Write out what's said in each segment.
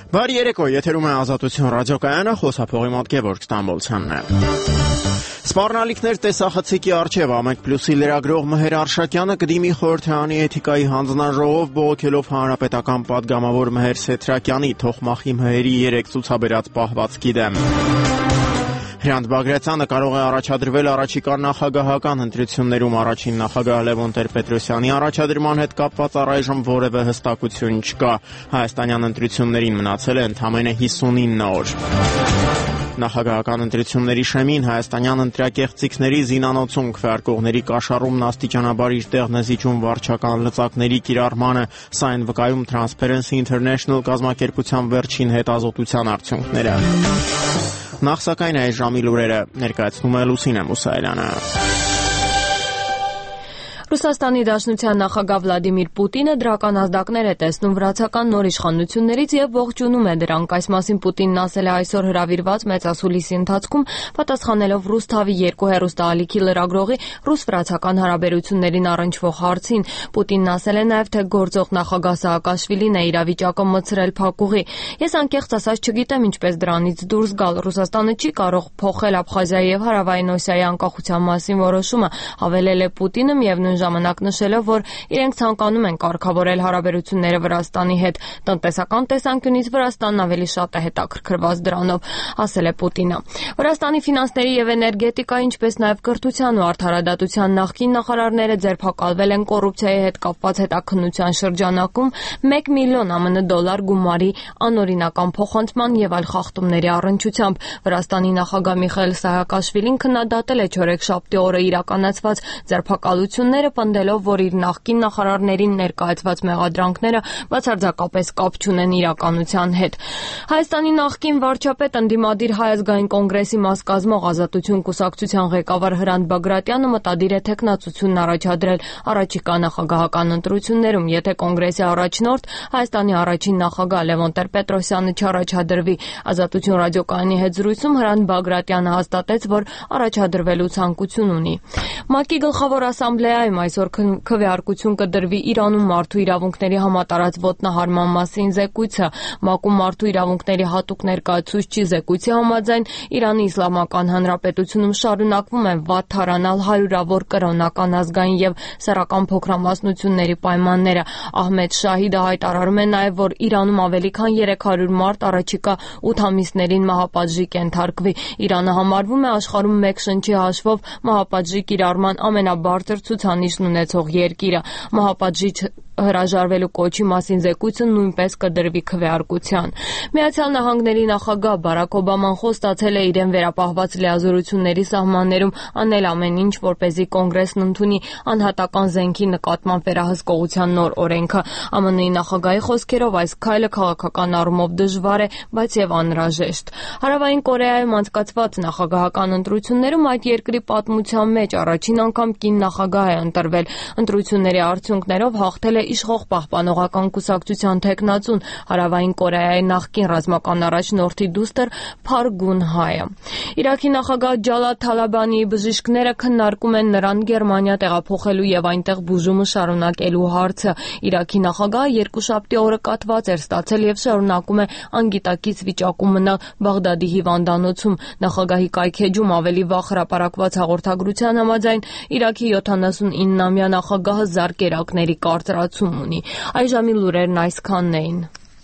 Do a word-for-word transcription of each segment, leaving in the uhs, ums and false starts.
Բարի երեկո, եթերում է Ազատություն ռադիոկայանը, խոսափողի մոտ Գևորգ Ստամբոլցյանն է։ Սպառնալիքներ տեսախցիկի առջև Ամեկ Պլյուսի լրագրող Մհեր Արշակյանը կդիմի խորհրդարանի էթիկայի հանձնաժողով բողոքելով հանրապետական պատգամավոր Մհեր Սեթրակյանի թոխմախի մհերի երեք ցուցաբերած պահվածքի դեմ։ Հրանտ Բագրատյանը կարող է առաջադրվել առաջիկա նախագահական ընտրություններում առաջին նախագահ Լևոն Տեր-Պետրոսյանի առաջադրման հետ կապված առայժմ որևէ հստակություն չկա։ Հայաստանյան ընտրություններին մնացել է ընդամենը հիսունինը օր։ Նախագահական ընտրությունների շեմին հայաստանյան ընտրակեղծիքների զինանոցում քվեարկողների կաշառումն աստիճանաբար իր տեղն է զիջում վարչական լծակների կիրառմանը, սա են վկայում Transparency International կազմակերպության վերջին հետազոտության արդյունքները։ Նախ սակայն այս ժամի լուրերը ներկայացնում է Լուսինե Մուսայելյանը։ Ռուսաստանի Դաշնության նախագահ Վլադիմիր Պուտինը դրական ազդակներ է տեսնում վրացական նոր իշխանություններից եւ ողջունում է դրանք։ Այս մասին Պուտինն ասել է այսօր հրավիրված մեծասուլիսի ընթացքում, պատասխանելով Ռուսթավի երկու հեռուստաալիքի լրագրողի ռուս-վրացական հարաբերություններին առնչվող հարցին։ Պուտինն ասել է նաեւ, թե գործող նախագահ Սաակաշվիլին է իրավիճակը մցրել փակուղի։ Ես անկեղծ ասած չգիտեմ ինչպես դրանից դուրս գալ։ Ռուսաստանը չի կարող փոխել Աբխազիայի եւ Հարավային Օսիայի անկախության մասին որոշումը, հավելել է Պուտինը, միևնույն ժամանակ նշելով, որ իրենք ցանկանում են կարգավորել հարաբերությունները Վրաստանի հետ։ Տնտեսական տեսանկյունից Վրաստանն ավելի շատ է հետաքրքրված դրանով, ասել է Պուտինը։ Վրաստանի ֆինանսների եւ էներգետիկայի, ինչպես նաեւ կրթության ու արդարադատության նախկին նախարարները ձերբակալվել են կոռուպցիայի հետ կապված հետաքննության շրջանակում մեկ միլիոն ԱՄՆ դոլար գումարի անօրինական փոխանցման եւ այլ խախտումների առնչությամբ։ Վրաստանի նախագահ Միխայիլ Սահակաշվիլին քննադատել է չորեքշաբթի օրը իրականացված ձերբակալությունները, պնդելով, որ իր նախկին նախարարներին ներկայացված մեղադրանքները բացարձակապես կապ չունեն իրականության հետ։ Հայաստանի նախկին վարչապետ ընդդիմադիր Հայ ազգային կոնգրեսի մաս կազմող Ազատություն կուսակցության ղեկավար Հրանտ Բագրատյանը մտադիր է թեկնածությունն առաջադրել առաջիկա նախագահական ընտրություններում, եթե կոնգրեսի առաջնորդ Հայաստանի առաջին նախագահ Լևոն Տեր-Պետրոսյանը չառաջադրվի։ Ազատություն ռադիոկայանի հետ զրույցում Հրանտ Բագրատյանը հաստատեց, որ առաջադրվելու ցանկություն ունի։ ՄԱԿ-ի գլխավոր ասամբլեայում այսօր քվեարկություն կդրվի Իրանում մարդու իրավունքների համատարած ոտնահարման մասին զեկույցը։ ՄԱԿ-ում մարդու իրավունքների հատուկ ներկայացուցչի զեկույցի համաձայն Իրանի Իսլամական Հանրապետությունում շարունակվում են վատ թարանալ հարյուրավոր կրոնական, ազգային եւ սեռական փոքրամասնությունների պայմանները։ Ահմեդ Շահիդը հայտարարում է նաեւ, որ Իրանում ավելի քան երեք հարյուր մարդ առաջիկա ութ ամիսներին մահապատժի կենթարկվի։ Իրանը համարվում է աշխարհում մեկ շնչի հաշվով մահապատժի կիրառման ամենաբարձր ցուցանիշն ունեցող երկիրը։ Մահապատժի հրաժարվելու կոչի մասին զեկույցը նույնպես կդրվի քվեարկության։ Միացյալ Նահանգների նախագահ Բարաք Օբաման խոստացել է իրեն վերապահված լիազորությունների սահմաններում անել ամեն ինչ, որպեսզի կոնգրեսն ընդունի անհատական զենքի նկատմամբ վերահսկողության նոր օրենքը։ ԱՄՆ-ի նախագահի խոսքերով այս քայլը քաղաքական առումով դժվար է, բայց եւ անհրաժեշտ։ Հարավային Կորեայում անցկացված նախագահական ընտրություններում այդ երկրի պատմության մեջ առաջին անգամ կին նախագահ է ընտրվել։ Ընտրությունների արդյունքներով հաղթել է իշխող պահպանողական կուսակցության թեկնածուն Հարավային Կորեայի նախկին ռազմական առաջնորդի դուստր Փար Գուն Հայը։ Իրաքի նախագահ Ջալալ Թալաբանիի բժիշկները քննարկում են նրան Գերմանիա տեղափոխելու եւ այնտեղ բուժումը շարունակելու հարցը։ Իրաքի նախագահը երկուշաբթի օրը կաթված էր ստացել եւ շարունակում է անգիտակից վիճակում մնալ Բաղդադի հիվանդանոցում։ Նախագահի կայքեջում ավելի վաղ հրապարակված հաղորդագրության համաձայն Իրաքի յոթանասունիննամյա նախագահը զարկերակների կարծրացում ունի։ Այժմի լուրերն այսքանն էին։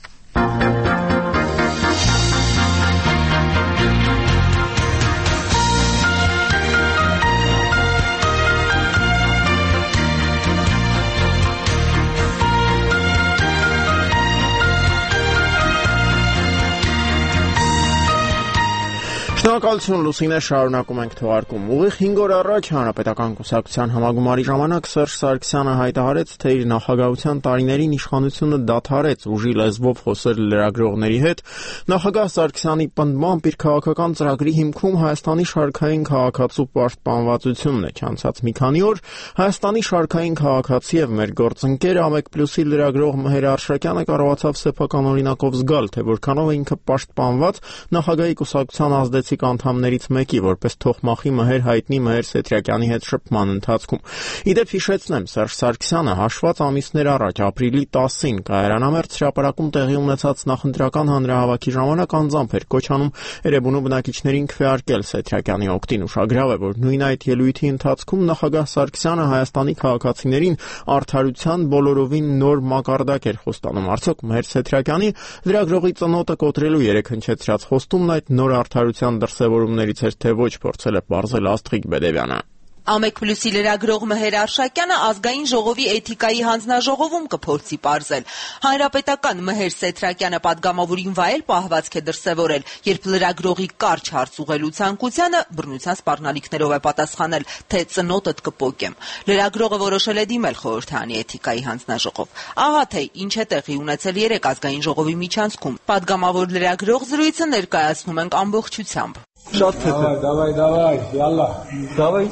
Շնորհակալություն Լուսինե, շարունակում ենք թողարկում։ Ուղիղ հինգ օր առաջ Հանրապետական կուսակցության համագումարի ժամանակ Սերժ Սարգսյանը հայտարարեց, թե իր նախագահության տարիներին իշխանությունը դադարեց ուժի լեզվով խոսել լրագրողների հետ։ Նախագահ Սարգսյանի պնդմամբ իր քաղաքական ծրագրի հիմքում Հայաստանի շարքային քաղաքացու պաշտպանվածությունն է։ Չանցած մի քանի օր Հայաստանի շարքային քաղաքացի եւ մեր գործընկեր Ամեկ Պլյուսի լրագրող Մհեր Արշակյանը կարողացավ սեփական օրինակով զգալ, թե որքանով է ինքը պաշտպանված նախագահի կուսակցության ազդեցիկ քաղաքացիք անդամներից մեկի որպես թողմախի Մհեր հայտնի Մհեր Սեթրակյանի հետ շփման ընթացքում։ Իդեպ հիշեցնեմ, Սերժ Սարգսյանը հաշված ամիսներ առաջ ապրիլի տասին Կայարանամերձ հրապարակում տեղի ունեցած նախընտրական հանրահավաքի ժամանակ անձամբ էր կոչ անում Էրեբունու բնակիչներին քվեարկել Սեթրակյանի օգտին։ Ուշագրավ է, որ նույն այդ ելույթի ընթացքում նախագահ Սարգսյանը Հայաստանի քաղաքացիներին արդարության բոլորովին նոր մակարդակ էր խոստանում։ Արդյոք Մհեր Սեթրակյանի լրագրողի ծնոտը կոտրելու երեք հնչեցրած խոստումն այդ նոր արդարության դրսևորումներից էր, թե ոչ, փորձել է պարզել Աստղիկ Բեդևյանը։ Ամեկ պլյուսի լրագրող Մհեր Արշակյանը ազգային ժողովի էթիկայի հանձնաժողովում կփորձի պարզել։ Հանրապետական Մհեր Սեթրակյանը պատգամավորին վայել պահվածք է դրսևորել, երբ լրագրողի կարճ հարց ուղղելու ցանկությանը բռնության սպառնալիքներով է պատասխանել, թե ծնոտդ կպոկեմ։ Լրագրողը որոշել է դիմել խորհրդարանի էթիկայի հանձնաժողով։ Ահա թե ինչ է տեղի ունեցել երեք ազգային ժողովի միջանցքում։ Պատգամավոր լրագրող զրույցը ներկայացնում ենք ամբողջությամբ։ Շատ թեթև։ Դավայ, դավայ, յալլա։ Դավայ,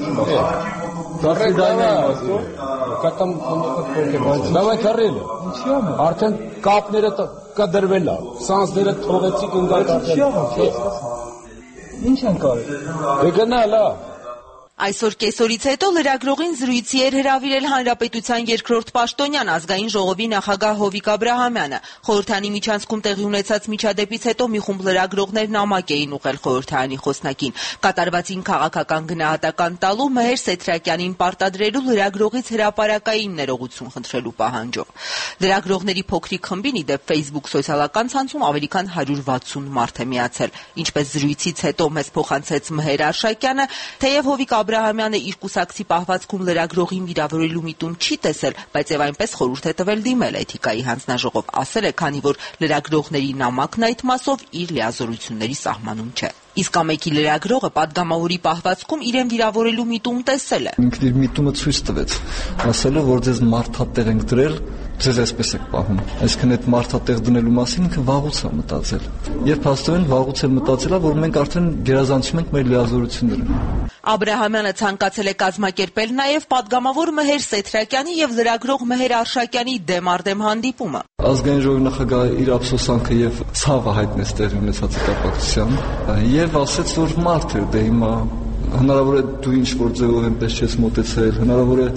դավայ, դավայ, կատամ դավայ քարել։ Ինչի՞ ամ։ Արդեն կապները կդրվել է։ Սանսները թողեցիք ընկած։ Ինչ են կարել։ Եկնալա։ Այսօր կեսօրից հետո լրագրողին զրույցի էր հրավիրել Հանրապետության երկրորդ պաշտոնյան ազգային ժողովի նախագահ Հովիկ Աբրահամյանը։ Խորհրդարանի միջանցքում տեղի ունեցած միջադեպից հետո մի խումբ լրագրողներ նամակ էին ուղղել խորհրդարանի խոսնակին։ Կատարվածին քաղաքական գնահատական տալու, Մհեր Սեթրակյանին պարտադրելու, լրագրողից հրապարակային ներողություն խնդրելու պահանջով։ Լրագրողների փոքրիկ խմբին իդեպ Facebook սոցիալական ցանցում ավելի քան հարյուր վաթսուն մարդ է միացել։ Ինչպես զրույցից հետո մեզ փոխանցեց Մհեր Արշակյանը, թեև Հովիկ Աբրահամյանը իր կուսակցի պահվածքում լրագրողին վիրավորելու միտում չի տեսել, բայց եւ այնպես խորհուրդ է տվել դիմել էթիկայի հանձնաժողով, ասել է, քանի որ լրագրողների նամակն այդ մասով իր լիազորությունների սահմանում չէ։ Իսկ ամեկի լրագրողը պատգամավորի պահվածքում իրեն վիրավորելու միտում տեսել է։ Ինքն իր միտումը ցույց տվեց, ասելով, որ ձեզ մարդատեղ ենք դրել, ձեզ այսպես եք պահում։ Այսինքն այդ մարդատեղ դնելու մասին ինքը վաղուց է մտածել։ Երբ հաստատեն վաղուց է մտածել, որ մենք արդեն գերազանցում ենք մեր լիազորությունները։ Աբրահամյանը ցանկացել է կազմակերպել նաև պատգամավոր Մհեր Սեթրակյանի եւ լրագրող Մհեր Արշակյանի դեմարդեմ հանդիպումը։ Ազգային ժողովի նախագահը իր ափսոսանքը եւ ցավը հայտնեց տեղի ունեցած կապակցությամբ եւ ասաց, որ մարդ էր, դե հիմա հնարավոր է դու ինչ որ ձևով այնպես չես մոտեցել, հնարավոր է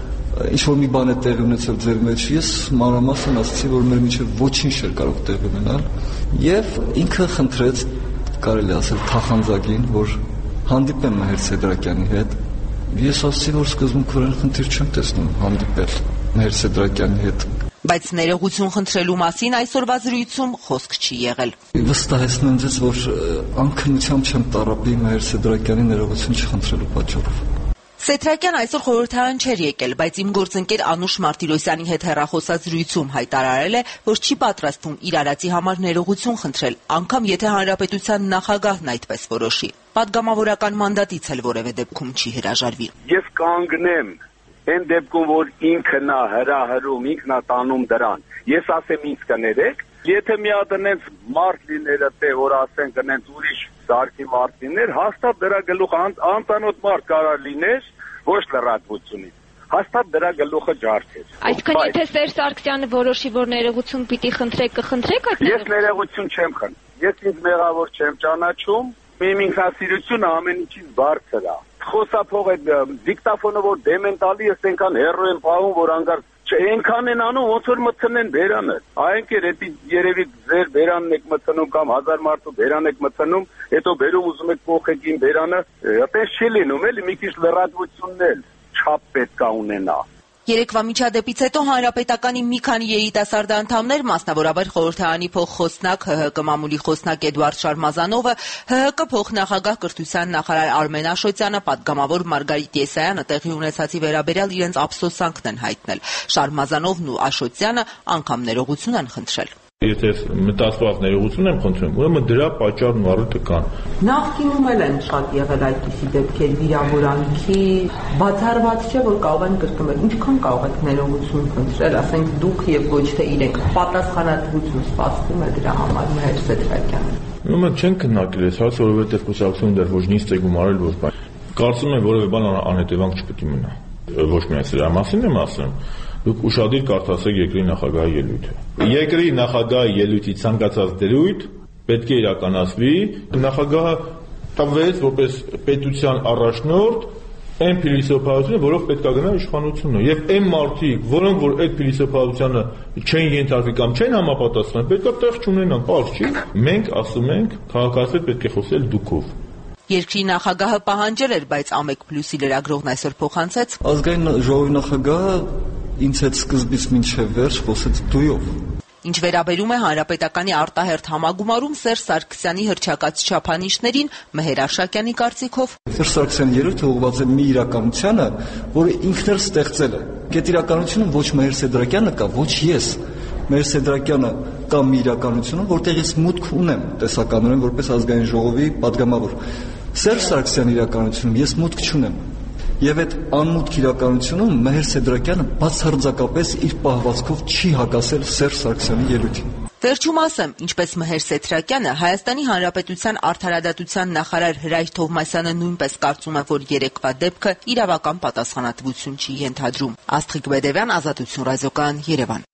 ինչ որ մի բան է տեղի ունեցել ձեր մեջ։ Ես մանրամասն ասացի, որ մեր միջև ոչինչ չէր կարող տեղի ունենալ եւ ինքը խնդրեց, կարելի ասել, թախանձագին, որ հանդիպեմ Մհեր Սեթրակյանի հետ։ Ես ասացի, որ սկզբունքորեն խնդիր չեմ տեսնում հանդիպել Մհեր Սեթրակյանի հետ։ Բայց ներողություն խնդրելու մասին այսօրվա զրույցում խոսք չի եղել։ Վստահեցնում եմ ձեզ, որ անկնությամբ չեմ տառապի Մհեր Սեթրակյանի ներողություն չխնդրելու պատճառով։ Սեթրակյան այսօր խորհրդարան չէր եկել, բայց իմ գործընկեր Անուշ Մարտիրոսյանի հետ հեռախոսած զրույցում հայտարարել է, որ չի պատրաստվում իր արածի համար ներողություն խնդրել, անգամ եթե հանրապետության նախագահն այդպես որոշի։ Պատգամավորական մանդատից էլ որևէ դեպքում չի հրաժարվի։ Ես կանգնեմ այն դեպքում, որ ինքն է հրահրում, ինքն է տանում դրան։ Ես ասեմ ինձ կներեք, եթե մի հատ այնց մարդ լիները, թե որ ասեն կնենց ուրիշ սարքի մարդ լիներ, հաստատ դրա գլուխ անծանոթ մարդ կարող լիներ, ոչ լրատվությունից։ Հաստատ դրա գլուխը ջարդեր։ Այսինքն եթե Սերժ Սարգսյանը որոշի, որ ներողություն պիտի խնդրեք, կխնդրեք այդ։ Ես ներողություն չեմ խնդրում։ Ես ինձ մեղավոր չեմ ճանաչում, իմ ինքնասիրությունը ամեն ինչից բարձր է։ Խոսափող այդ դիկտաֆոնը որ դեմենտալի ես այնքան հեռու եմ պահում, որ անգար այնքան են անում, ոնց որ մտցնեն բերանը։ Այնքեր էդի երևի ձեր բերանն եք մտցնում կամ հազար մարդու բերան եք մտցնում, հետո բերում ուզում եք փոխեք իմ բերանը, այդպես չի լինում, էլի մի քիչ լրատվությունն էլ չափ պետք է ունենա։ Երեկվա միջադեպից հետո հանրապետականի մի քանի երիտասարդ անդամներ, մասնավորապես խորհրդարանի փոխխոսնակ ՀՀԿ մամուլի խոսնակ Էդուարդ Շարմազանովը, ՀՀԿ փոխնախագահ կրթության նախարար Արմեն Աշոտյանը, պատգամավոր Մարգարիտ Եսայանը տեղի ունեցածի վերաբերյալ իրենց ափսոսանքն են հայտնել։ Շարմազանովն ու Աշոտյանը անգամ ներողություն են խնդրել։ Եթե մտածված ներողություն եմ խնդրում, ուրեմն դրա պատճառն ու առիթը կան։ Նախկինում էլ են շատ եղել այդպիսի դեպքեր վիրավորանքի, բացառված չէ, որ կարող են կրկնել։ Ինչքան կարող եք ներողություն խնդրել, ասենք դուք եւ ոչ թե իրենք։ Պատասխանատվություն սպասվում է դրա համար Մհեր Սեթրակյանը։ Ուրեմն չեն քննարկել այս հարցը, որովհետեւ կուսակցությունը դեռ ոչ նիստ է գումարել, որ բան։ Կարծում եմ, որևէ բան անհետևանք չպետք է մնա։ Ոչ միայն սրա մասին եմ ասում, դուք ուշադիր կարդացեք երկրի նախագահի ելույթը։ Երկրի նախագահի ելույթի ցանկացած դրույթ պետք է իրականացվի, նախագահը տվեց որպես պետության առաջնորդ այն փիլիսոփայությունը, որով պետք է գնա իշխանությունը, եւ այն մարդիկ, որոնք որ այդ փիլիսոփայությանը չեն ենթարկվի կամ չեն համապատասխան, պետք է տեղ չունենան, բարձ չի։ Մենք ասում ենք, քաղաքացիներ պետք է խոսել դուքով։ Երկրի նախագահը պահանջել էր, բայց Ամեկ Պլյուսի լրագրողն այսօր փոխանցեց. Ազգային ժողովի նախագահը ինձ հետ սկզբից մինչև վերջ խոսեց դույով։ Ինչ վերաբերում է Հանրապետականի արտահերթ համագումարում Սերժ Սարգսյանի հռչակած չափանիշներին, Մհեր Արշակյանի կարծիքով Սերժ Սարգսյանի երրորդը ուղղված է մի իրականությանը, որը ինքն էլ ստեղծել է։ Այդ իրականությունը ոչ Մհեր Սեդրակյանը կա, ոչ ես։ Մհեր Սեդրակյանը կա մի իրականությունում, որտեղ ես մուտք ունեմ տեսականորեն որպես ազգային ժողովի падգամավոր։ Սերժ Սարգսյանի իրականությունում ես մուտք չունեմ։ Եվ այդ անմուտք իրականությունում Մհեր Սեդրակյանը բացարձակապես իր պահվածքով չի հակասել Սերժ Սարգսյանի ելույթին։ Վերջում ասեմ, ինչպես Մհեր Սեդրակյանը, Հայաստանի Հանրապետության արդարադատության նախարար Հրայր Թովմասյանը նույնպես կարծում է, որ երեկվա դեպքը իրավական պատասխանատվություն չի ենթադրում։ Աստղիկ Բեդևյան, Ազատություն ռադիոկայան, Երևան։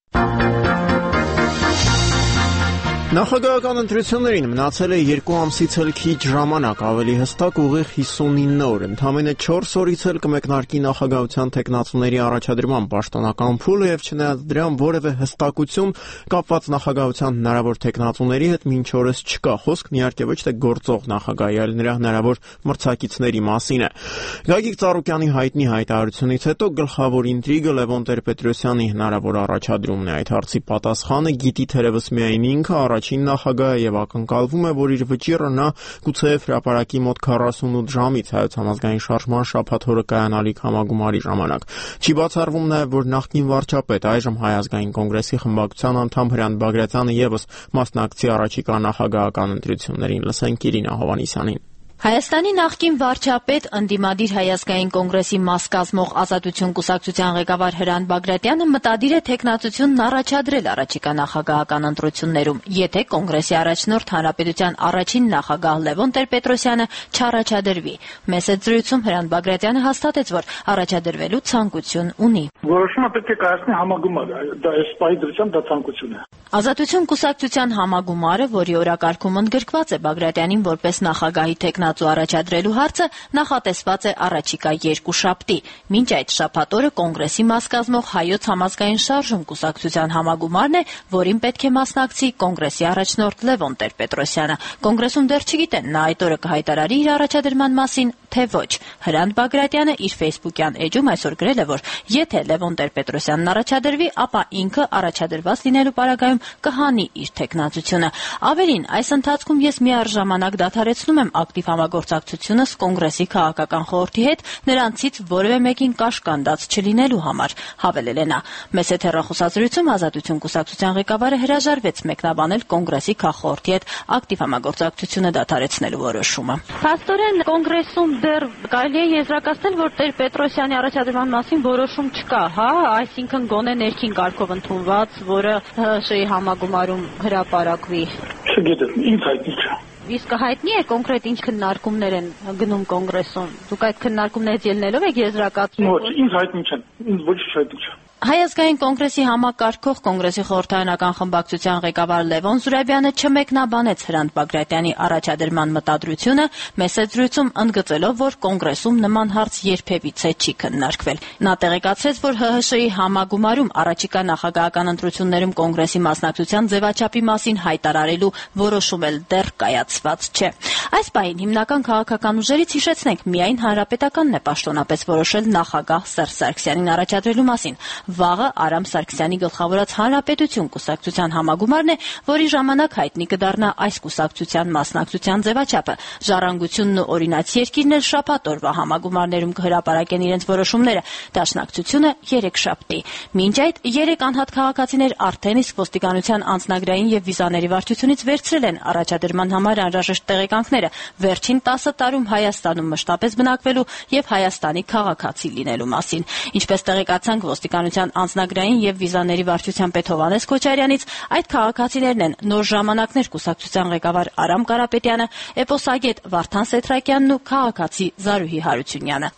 Նախագահական ընտրություններին մնացել է երկու ամսից էլ քիչ ժամանակ, ավելի հստակ ուղիղ հիսունինը օր, ընդամենը չորս օրից էլ կմեկնարկի նախագահության թեկնածուների առաջադրման պաշտոնական փուլը եւ չնայած դրան որևէ հստակություն կապված նախագահության հնարավոր թեկնածուների հետ մինչ օրս չկա, խոսքն իհարկե ոչ թե գործող նախագահի, այլ նրա հնարավոր մրցակիցների մասին է։ Գագիկ Ծառուկյանի հայտնի հայտարարությունից հետո գլխավոր ինտրիգը Լևոն Տեր-Պետրոսյանի հնարավոր առաջադրումն է։ Այդ հարցի պատասխանը գիտի թերևս միայն ինքը առաջին նախագահը եւ ակնկալվում է, որ իր վճիռը նա գուցեև հրապարակի մոտ քառասունութ ժամից Հայոց համազգային շարժման շաբաթօրը կայանալիք համագումարի ժամանակ։ Չի բացառվում նաեւ, որ նախկին վարչապետ, այժմ Հայ ազգային կոնգրեսի խմբակցության անդամ Հրանտ Բագրատյանը եւս մասնակցի առաջիկա նախագահական ընտրություններին։ Լսենք Իրինա Հովհաննիսյանին։ Հայաստանի նախկին վարչապետ, ընդդիմադիր Հայ ազգային կոնգրեսի մաս կազմող Ազատություն կուսակցության ղեկավար Հրանտ Բագրատյանը մտադիր է թեկնածությունն առաջադրել առաջիկա նախագահական ընտրություններում, եթե կոնգրեսի առաջնորդ Հանրապետության առաջին նախագահ Լևոն Տեր-Պետրոսյանը չառաջադրվի։ Մեծ զրույցում Հրանտ Բագրատյանը հաստատեց, որ առաջադրվելու ցանկություն ունի։ Որոշումը պետք է կայացնի համագումարը, դա այս պահի դրությամբ դա ցանկություն է։ Ազատություն կուսակցության համագումարը, որի օրակարգում ընդգրկված է Բագրատյանին որպես նախագահի թեկնածու առաջադրելու հարցը, նախատեսված է առաջիկա երկուշաբթի։ Մինչ այդ շաբաթօրը կոնգրեսի մաս կազմող Հայոց համազգային շարժում կուսակցության համագումարն է, որին պետք է մասնակցի կոնգրեսի առաջնորդ Լևոն Տեր-Պետրոսյանը։ Կոնգրեսում դեռ չգիտեն նա այդ օրը կհայտարարի իր առաջադրման մասին, թե ոչ։ Հրանտ Բագրատյանը իր ֆեյսբուքյան էջում այսօր գրել է, որ եթե Լևոն Տեր-Պետրոսյանն առաջադրվի, ապա ինքը առաջադրված լինելու պարագայում կհանի իր թեկնածությունը։ Ավելին, այս ընթացքում ես միառժամանակ դադարեցնում եմ ակտիվ համագործակցությունս կոնգրեսի քաղաքական խորհրդի հետ, նրանցից որևէ մեկին կաշկանդած չլինելու համար, հավելել է նա։ Մեծ հեռախոսազրույցում Ազատություն կուսակցության ղեկավարը հրաժարվեց մեկնաբանել կոնգրեսի քաղխորհրդի հետ ակտիվ համագործակցությունը դադարեցնելու որոշումը։ Փաստորեն կոնգրեսում դեռ կարելի է եզրակացնել, որ Տեր-Պետրոսյանի առաջադրման մասին որոշում չկա, հա, այսինքն գոնե ներքին կարգով ընդունված, որը ՀՀՇ-ի համագումարում հրապարակվի։ Չգիտեմ, ինձ հայտնի չէ։ Իսկ հայտնի է կոնկրետ ինչ քննարկումներ են գնում կոնգրեսում։ Դուք այդ քննարկումներից ելնելով եք եզրակացնում։ Ոչ, ինձ հայտնի չեն։ Ինձ ոչ հայտնի չէ։ Հայ ազգային կոնգրեսի համակարգող կոնգրեսի խորհրդարանական խմբակցության ղեկավար Լևոն Զուրաբյանը չմեկնաբանեց Հրանտ Բագրատյանի առաջադրման մտադրությունը, մեծ զրույցում ընդգծելով, որ կոնգրեսում նման հարց երբևիցե չի քննարկվել։ Նա տեղեկացրեց, որ ՀՀՇ-ի համագումարում առաջիկա նախագահական ընտրություններում կոնգրեսի մասնակցության ձևաչափի մասին հայտարարելու որոշում էլ դեռ կայացված չէ։ Այս պահին հիմնական քաղաքական ուժերից հիշեցնենք, միայն Հանրապետականն է պաշտոնապես որոշել նախագահ Սերժ Սարգսյանին առաջադրելու մասին։ Վաղը Արամ Սարգսյանի գլխավորած Հանրապետություն կուսակցության համագումարն է, որի ժամանակ հայտնի կդառնա այս կուսակցության մասնակցության ձևաչափը։ Ժառանգությունն ու օրինաց երկիրն էլ շաբաթ օրվա համագումարներում կհրապարակեն իրենց որոշումները, դաշնակցությունը երեքշաբթի։ Մինչ այդ երեք անհատ քաղաքացիներ արդեն իսկ ոստիկանության անձնագրային եւ վիզաների վարչությունից վերցրել են առաջադրման համար անհրաժեշտ տեղեկանքները վերջին տասը տարում Հայաստանում մշտապես բնակվելու եւ Հայաստանի քաղաքացի լինելու մասին։ Ինչպես տեղեկացանք ոստիկանության անձնագրային եւ վիզաների վարչության պետ Հովհաննես Քոչարյանից, այդ քաղաքացիներն են Նոր ժամանակներ կուսակցության ղեկավար Արամ Կարապետյանը, էպոսագետ Վարդան Սեթրակյանն ու քաղաքացի Զարուհի Հարությունյանը։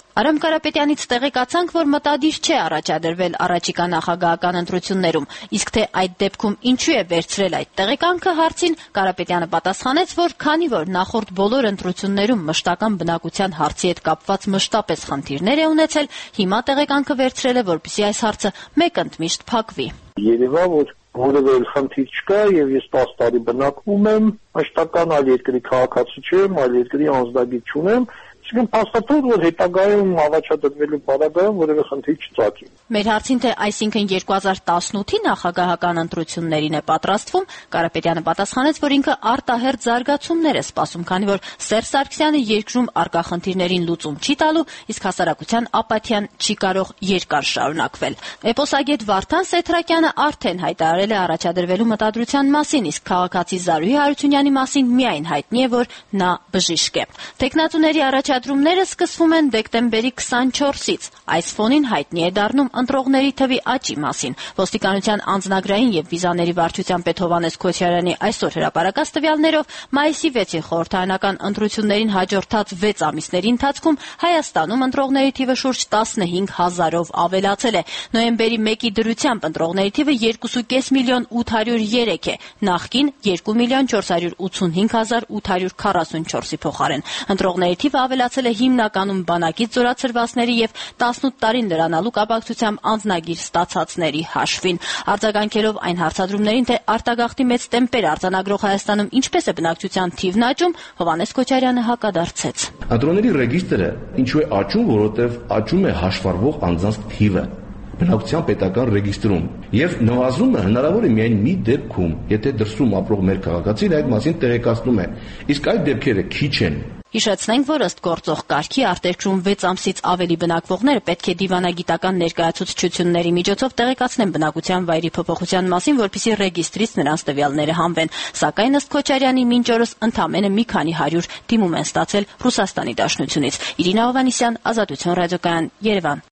Արամ Կարապետյանից տեղեկացանք, որ մտադիր չէ առաջադրվել առաջիկա նախագահական ընտրություններում, իսկ թե այդ դեպքում ինչու է վերցրել այդ տեղեկանքը հարցին Կարապետյանը պատասխանեց, որ քանի որ նախորդ բոլոր ընտրություններում մշտական բնակության հարցի հետ կապված մշտապես խնդիրներ է ունեցել, հիմա տեղեկանքը վերցրել է, որպեսզի այս հարցը մեկընդմիշտ փակվի։ Երևա որ որևէ խնդիր չկա եւ ես տասը տարի բնակվում եմ, մշտական այլ երկրի քաղաքացի չեմ, այլ երկրի անձնագիր չունեմ, Չգիտեմ, փաստաթուղթ, որ հետագայում առաջադրվելու պարագայում որևէ խնդիր չծագի։ Մեր հարցին թե այսինքն երկու հազար տասնութի նախագահական ընտրություններին է պատրաստվում, Կարապետյանը պատասխանեց, որ ինքը արտահերթ զարգացումներ է սպասում, քանի որ Սերժ Սարգսյանը երկրում առկա խնդիրներին լուծում չի տալու, իսկ հասարակության ապաթիան չի կարող երկար շարունակվել։ Էպոսագետ Վարդան Սեթրակյանը արդեն հայտարարել է առաջադրվելու մտադրության մասին, իսկ քաղաքացի Զարուհի Հարությունյանի մասին միայն հայտնի է, որ նա բժիշկ է։ Տեխնատուների առաջադրումները սկսվում են դեկտեմբերի քսանչորսից։ Այս ֆոնին հայտնի է դառնում ընտրողների թվի աճի մասին։ Ոստիկանության անձնագրային եւ վիզաների վարչության պետ Հովհաննես Քոչարյանի այսօր հրապարակած տվյալներով մայիսի վեցին խորհրդարանական ընտրություններին հաջորդած վեց ամիսների ընթացքում Հայաստանում ընտրողների թիվը շուրջ տասնհինգ հազարով ավելացել է։ Նոյեմբերի մեկի դրությամբ ընտրողների թիվը երկու միլիոն ութ հարյուր երեք է, նախկին երկու միլիոն չորս հարյուր ութսունհինգ հազար ութ հարյուր քառասունչորսի փոխարեն։ Ընտրողների թիվը ավելացել է հիմնականում բանակից զորացրվածների եւ տասնութ տարին լրանալու կապակցությամբ անձնագիր ստացածների հաշվին։ Արձագանքելով այն հարցադրումներին, թե արտագաղթի մեծ տեմպեր արձանագրող Հայաստանում ինչպես է բնակչության թիվն աճում, Հովհաննես Քոչարյանը հակադարձեց։ Ընտրողների ռեգիստրը ինչու է աճում, որովհետեւ աճում է հաշվառվող անձանց թիվը բնակության պետական ռեգիստրում եւ նվազում է հնարավոր է միայն մի դեպքում, եթե դրսում ապրող մեր քաղաքացին այդ մասին տեղեկացնում է, իսկ այդ դեպքերը քիչ են։ Հիշեցնենք, որ ըստ գործող կարգի արտերկրում վեց ամսից ավելի բնակվողները պետք է դիվանագիտական ներկայացուցչությունների միջոցով տեղեկացնեն բնակության վայրի փոփոխության մասին, որպեսզի ռեգիստրից նրանց տվյալները հանվեն։ Սակայն ըստ Քոչարյանի մինչ օրս ընդամենը մի քանի հարյուր դիմում են ստացել Ռուսաստանի Դաշնությունից։ Իրինա Հովհաննիսյան, Ազատություն ռադիոկայան, Երևան։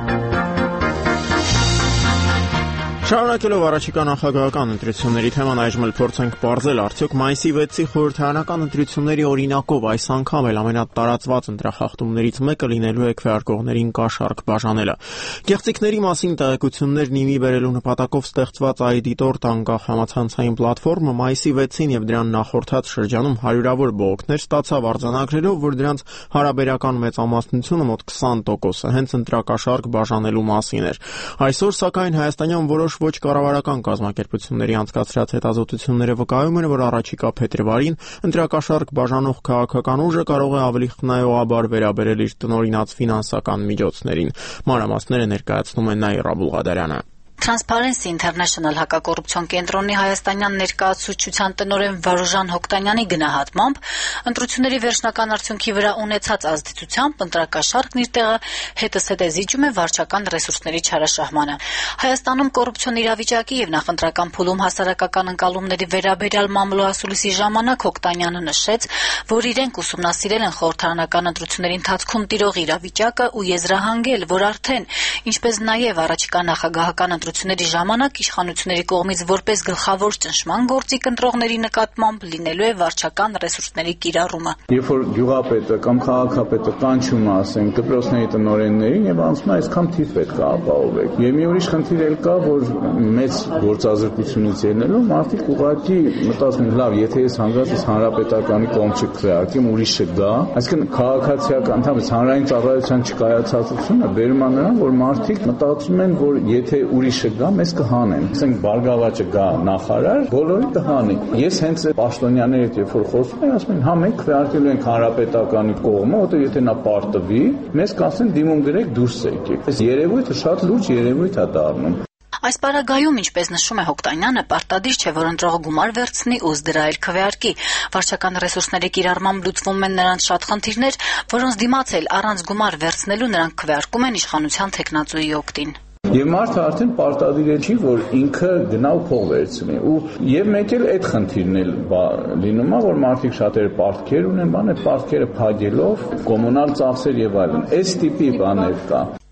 Շարունակելով առաջիկա նախագահական ընտրությունների թեման այժմ էլ փորձենք պարզել արդյոք մայիսի վեցի խորհրդարանական ընտրությունների օրինակով այս անգամ էլ ամենատարածված ընտրախախտումներից մեկը լինելու է քվեարկողներին կաշառք բաժանելը։ Գեղձիկների մասին տեղեկություններն իմի բերելու նպատակով ստեղծված Auditort անկախ համացանցային պլատֆորմը մայիսի վեցին եւ դրան նախորդած շրջանում հարյուրավոր բողոքներ ստացավ արձանագրելով, որ դրանց հարաբերական մեծամասնությունը մոտ քսան տոկոսը հենց ընտրակաշառք բաժանելու մասին էր։ Այսօր սակայն հայաստանյան որոշ ոչ կառավարական կազմակերպությունների անցկացրած հետազոտությունները վկայում են, որ առաջիկա փետրվարին ընտրակաշառք բաժանող քաղաքական ուժը կարող է ավելի խնայողաբար վերաբերել իր տնօրինած ֆինանսական միջոցներին։ Մանրամասները ներկայացնում է Նաիրա Բուլղադարյանը։ Transparency International հակակոռուպցիոն կենտրոնի հայաստանյան ներկայացուցչության տնօրեն Վարուժան Հոկտանյանի գնահատմամբ ընտրությունների վերջնական արդյունքի վրա ունեցած ազդեցությամբ ընտրակաշառքն իր տեղը հետզհետե է զիջում է վարչական ռեսուրսների չարաշահմանը։ Հայաստանում կոռուպցիոն իրավիճակի եւ նախընտրական փուլում հասարակական ընկալումների վերաբերյալ մամլոասուլիսի ժամանակ Հոկտանյանը նշեց, որ իրենք ուսումնասիրել են խորհրդարանական ընտրությունների ընթացքում տիրող իրավիճակը ու եզրահանգել, որ արդեն ինչպես նաեւ առաջիկա նախագահական ընտրությունների ժամանակ իշխանությունների կողմից որպես գլխավոր ճնշման գործիք ընտրողների նկատմամբ լինելու է վարչական ռեսուրսների կիրառումը։ Երբ որ գյուղապետը կամ քաղաքապետը կանչում է, ասենք, դպրոցների տնօրեններին եւ ասում է, այսքան թիվ պետք է ապահովեք։ Եվ մի ուրիշ խնդիր էլ կա, որ մեծ գործազրկությունից ելնելով մարդիկ ուղղակի մտածում են, լավ, եթե ես հանգած հանրապետականի կողմ չքվեարկեմ, ուրիշը գա, այսինքն քաղաքացիական ընդհանրապես հանրային ծառայության չկայացածությունը բերում է նրան, որ մարդիկ մտածում են, որ եթե ուրիշը գա, մեզ կհանեն։ Ասենք Բարգավաճը գա նախարար, բոլորին կհանի։ Ես հենց պաշտոնյաների հետ երբ որ խոսում եմ, ասում են, հա մենք քվեարկելու ենք հանրապետականի կողմը, որտեղ եթե նա պարտվի, մեզ կասեն դիմում գրեք դուրս եկեք։ Այս երևույթը շատ լուրջ երևույթ է դառնում։ Այս պարագայում, ինչպես նշում է Հոկտանյանը, պարտադիր չէ, որ ընտրողը գումար վերցնի ու դրա էլ քվեարկի։ Վարչական ռեսուրսների կիրառմամբ լուծվում են նրանց շատ խնդիրներ, որոնց դիմաց էլ առանց գումար վերցնելու նրանք քվեարկում են իշխանության թեկնածուի օգտին։ Եվ մարդը արդեն պարտադիր է չի, որ ինքը գնա ու փող վերցնի։ Ու եւ մեկ էլ այդ խնդիրն էլ լինում է, որ մարդիկ շատերը պարտքեր ունեն, բան է պարտքերը փակելով, կոմունալ ծախսեր եւ այլն։ Այս տիպի բաներ կա։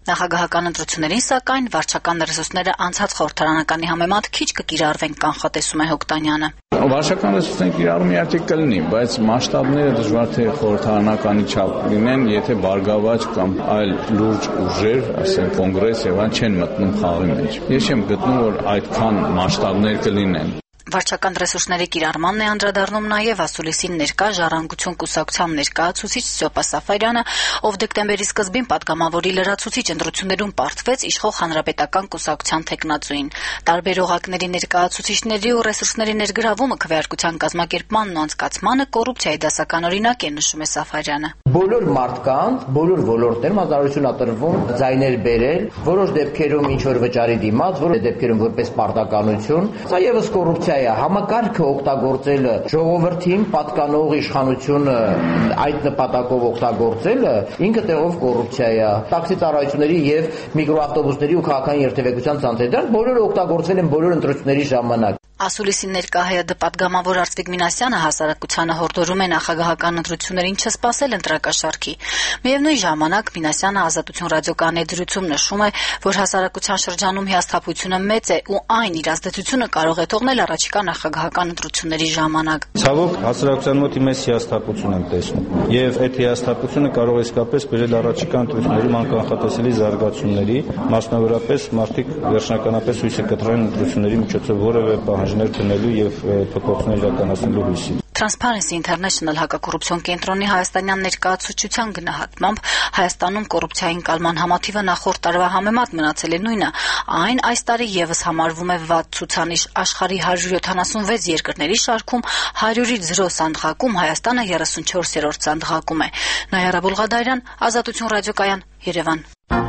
Նախագահական ընտրություններին, սակայն, վարչական ռեսուրսները անցած խորհրդարանականի համեմատ քիչ կկիրառվեն, կանխատեսում է Հոկտանյանը։ Վարչական ռեսուրսների կիրառումի արդյոք կլինի, բայց մասշտաբները դժվար թե խորհրդարանականի չափ լինեն, եթե բարգավաճ կամ այլ լուրջ ուժեր, ասենք կոնգրես եւ այլն չեն մտնում խաղի մեջ։ Ես չեմ գտնում, որ այդքան մասշտաբներ կլինեն։ Վարչական ռեսուրսների կիրառմանն է անդրադառնում նաև ասուլիսին ներկա Ժառանգություն կուսակցության ներկայացուցիչ Ստյոպա Սաֆարյանը, ով դեկտեմբերի սկզբին պատգամավորի լրացուցիչ ընտրություններում պարտվեց իշխող հանրապետական կուսակցության թեկնածուին։ Տարբեր օղակների ներկայացուցիչների ու ռեսուրսների ներգրավումը քվեարկության կազմակերպմանն ու անցկացմանը կոռուպցիայի դասականօրինակ է, նշում է Սաֆարյանը։ Բոլոր մարդկանց, բոլոր ոլորտներում հազարություն ատրվում ձայներ բերել, որոշ դեպքերում ինչ որ վճարի դիմաց, որոշ դեպքերում որպես պարտականություն, սա եւս կոռուպցիա է, համակարգը օգտագործելը, ժողովրդին պատկանող իշխանությունը այդ նպատակով օգտագործելը ինքը տեղով կոռուպցիա է։ Տաքսի ծառայությունների եւ միկրոավտոբուսների ու քաղաքային երթևեկության ցանցերը դրանք բոլորը օգտագործել են բոլոր ընտրությունների ժամանակ։ Ասուլիսին ներկա ՀՅԴ պատգամավոր Արծվիկ Մինասյանը հասարակությանը հորդորում է նախագահական ընտրություններին չսպասել ընտրակաշառքի։ Միևնույն ժամանակ Մինասյանը Ազատություն ռադիոկայանի դրույթում նշում է, որ հասարակության շրջանում հիասթափությունը մեծ է ու այն իր ազդեցությունը կարող է թողնել առաջիկա նախագահական ընտրությունների ժամանակ։ Ցավոք հասարակության մոտ մեծ հիասթափություն եմ տեսնում, եւ այդ հիասթափությունը կարող է իսկապես բերել առաջիկա ընտրություններում անկանխատեսելի զարգացումների, մասնավորապես մարդիկ վերջնականապես հույս կտրեն ընտրությունների միջոցով որևէ պահանջներ դնելու եւ փոփոխություններ իրականացնելու հույսի։ Transparency International հակակոռուպցիոն կենտրոնի հայաստանյան ներկայացուցչության գնահատմամբ Հայաստանում կոռուպցիայի կալման համաթիվը նախորդ տարվա համեմատ մնացել է նույնը։ Այն այս տարի եւս համարվում է վատ ցուցանիշ աշխարհի հարյուր յոթանասունվեց երկրների շարքում հարյուրից զրո սանդղակում Հայաստանը երեսունչորսերորդ սանդղակում է։ Նայարա Բուլղադարյան, Ազատություն ռադիոկայան, Երևան։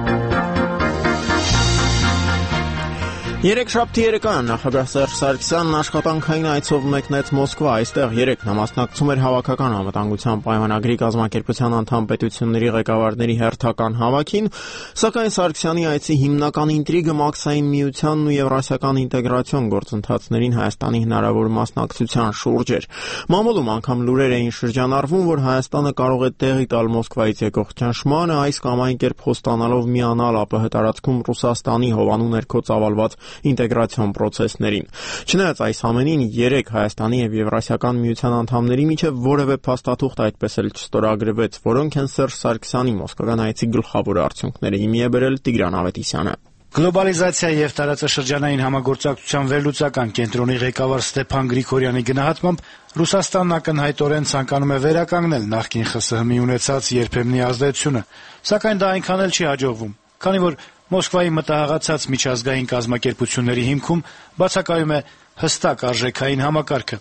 Երեքշաբթի երեկոյան նախագահ Սերժ Սարգսյանն աշխատանքային այցով մեկնեց Մոսկվա, այստեղ երեկ նա մասնակցում էր հավաքական անվտանգության պայմանագրի կազմակերպության անդամ պետությունների ղեկավարների հերթական հավաքին, սակայն Սարգսյանի այցի հիմնական ինտրիգը Մաքսային միությանն ու եվրասիական ինտեգրացիոն գործընթացներին Հայաստանի հնարավոր մասնակցության շուրջ էր։ Մամուլում անգամ լուրեր էին շրջանառվում, որ Հայաստանը կարող է տեղի տալ Մոսկվայից եկող ճնշմանը, այս կամ այն կերպ խոստանալով միանալ ԱՊՀ տարածքում Ռուսաստանի հովանու ներքո ծավալված ինտեգրացիոն process-ներին։ Չնայած այս ամենին երեք Հայաստանի եւ Եվրասիական միության անդամների միջև որևէ փաստաթուղթ այդպես էլ չստորագրվեց, որոնք են Սերժ Սարգսյանի մոսկվական այցի գլխավոր արդյունքները, հիմի է բերել Տիգրան Ավետիսյանը։ Գլոբալիզացիա եւ տարածաշրջանային համագործակցության վերլուծական կենտրոնի ղեկավար Ստեփան Գրիգորյանի գնահատմամբ Ռուսաստանն ակնհայտորեն ցանկանում է վերականգնել նախկին ԽՍՀՄ-ի ունեցած երբեմնի ազդեցությունը, սակայն դա այնքան էլ չի հաջողվում, քանի որ Մոսկվայի մտահղացած միջազգային կազմակերպությունների հիմքում բացակայում է հստակ արժեքային համակարգը։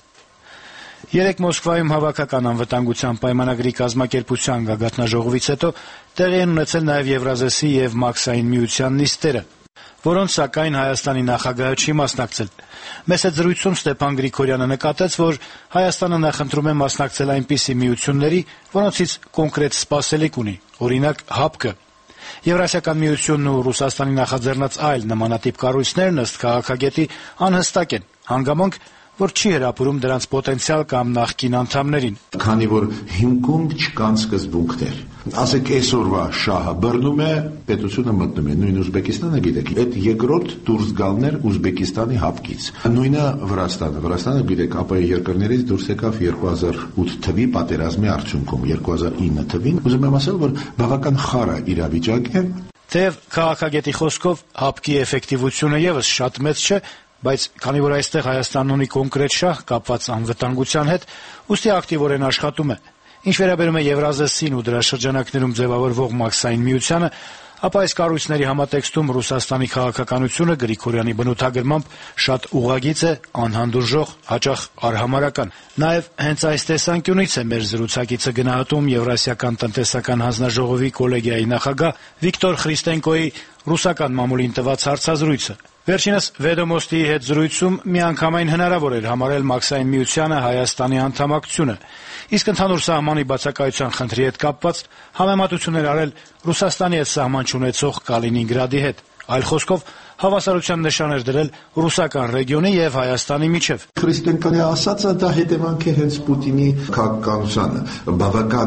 Երեք Մոսկվայում հավաքական անվտանգության պայմանագրի կազմակերպության գագաթնաժողովից հետո տեղի են ունեցել նաև Եվրազեսի եւ Մաքսային միության նիստերը, որոնց սակայն Հայաստանի նախագահը չի մասնակցել։ Մեծ զրույցում Ստեփան Գրիգորյանը նկատեց, որ Հայաստանը նախընտրում է մասնակցել այնպիսի միությունների, որոնցից կոնկրետ սպասելիք ունի, օրինակ ՀԱՊԿ-ը։ Եվրասիական միությունն ու Ռուսաստանի նախաձեռնած այլ նմանատիպ կառույցներն ըստ քաղաքագետի անհստակ են, հանգամանք, որ չի հրապուրում դրանց պոտենցիալ կամ նախկին անդամներին։ Քանի որ հիմքում չկան սկզբունքներ։ Ասեք այսօրվա շահը բռնում է, պետությունը մտնում է, նույն Ուզբեկիստանը գիտեք, այդ երկրորդ դուրս գալներ Ուզբեկիստանի հապկից։ Նույնը Վրաստանը, Վրաստանը գիտեք, ԱՊՀ երկրներից դուրս եկավ երկու հազար ութ թվականի պատերազմի արդյունքում, երկու հազար ինը թվականին։ Ուզում եմ ասել, որ բավական խառը իրավիճակ է։ Թեև քաղաքագետի խոսքով ՀԱՊԿ-ի էֆեկտիվությունը եւս շատ մեծ չէ, բայց քանի որ այստեղ Հայաստանն ունի կոնկրետ շահ կապված անվտանգության հետ, ուստի ակտիվորեն աշխատում է։ Ինչ վերաբերում է Եվրազեսին ու դրա շրջանակներում ձևավորվող Մաքսային միությանը, ապա այս կառույցների համատեքստում Ռուսաստանի քաղաքականությունը Գրիգորյանի բնութագրմամբ շատ ուղղագիծ է, անհանդուրժող, հաճախ արհամարհական։ Նաև հենց այս տեսանկյունից է մեր զրուցակիցը գնահատում Եվրասիական տնտեսական հանձնաժողովի կոլեգիայի նախագահ Վիկտոր Խրիստենկոյի ռուսական մամուլին տված հարցազրույցը։ Վերջինս Վեդոմոստիի հետ զրույցում միանգամայն հնարավոր էր համարել Մաքսային միությանը Հայաստանի անդամակցությունը, իսկ ընդհանուր սահմանի բացակայության խնդրի հետ կապված համեմատություններ արել Ռուսաստանի հետ սահման չունեցող Կալինինգրադի հետ։ Այլ խոսքով հավասարության նշան էր դրել ռուսական ռեգիոնի եւ Հայաստանի միջև։ Խրիստենկոյի ասածը դա հետևանք է հենց Պուտինի քաղաքականությանը, բավական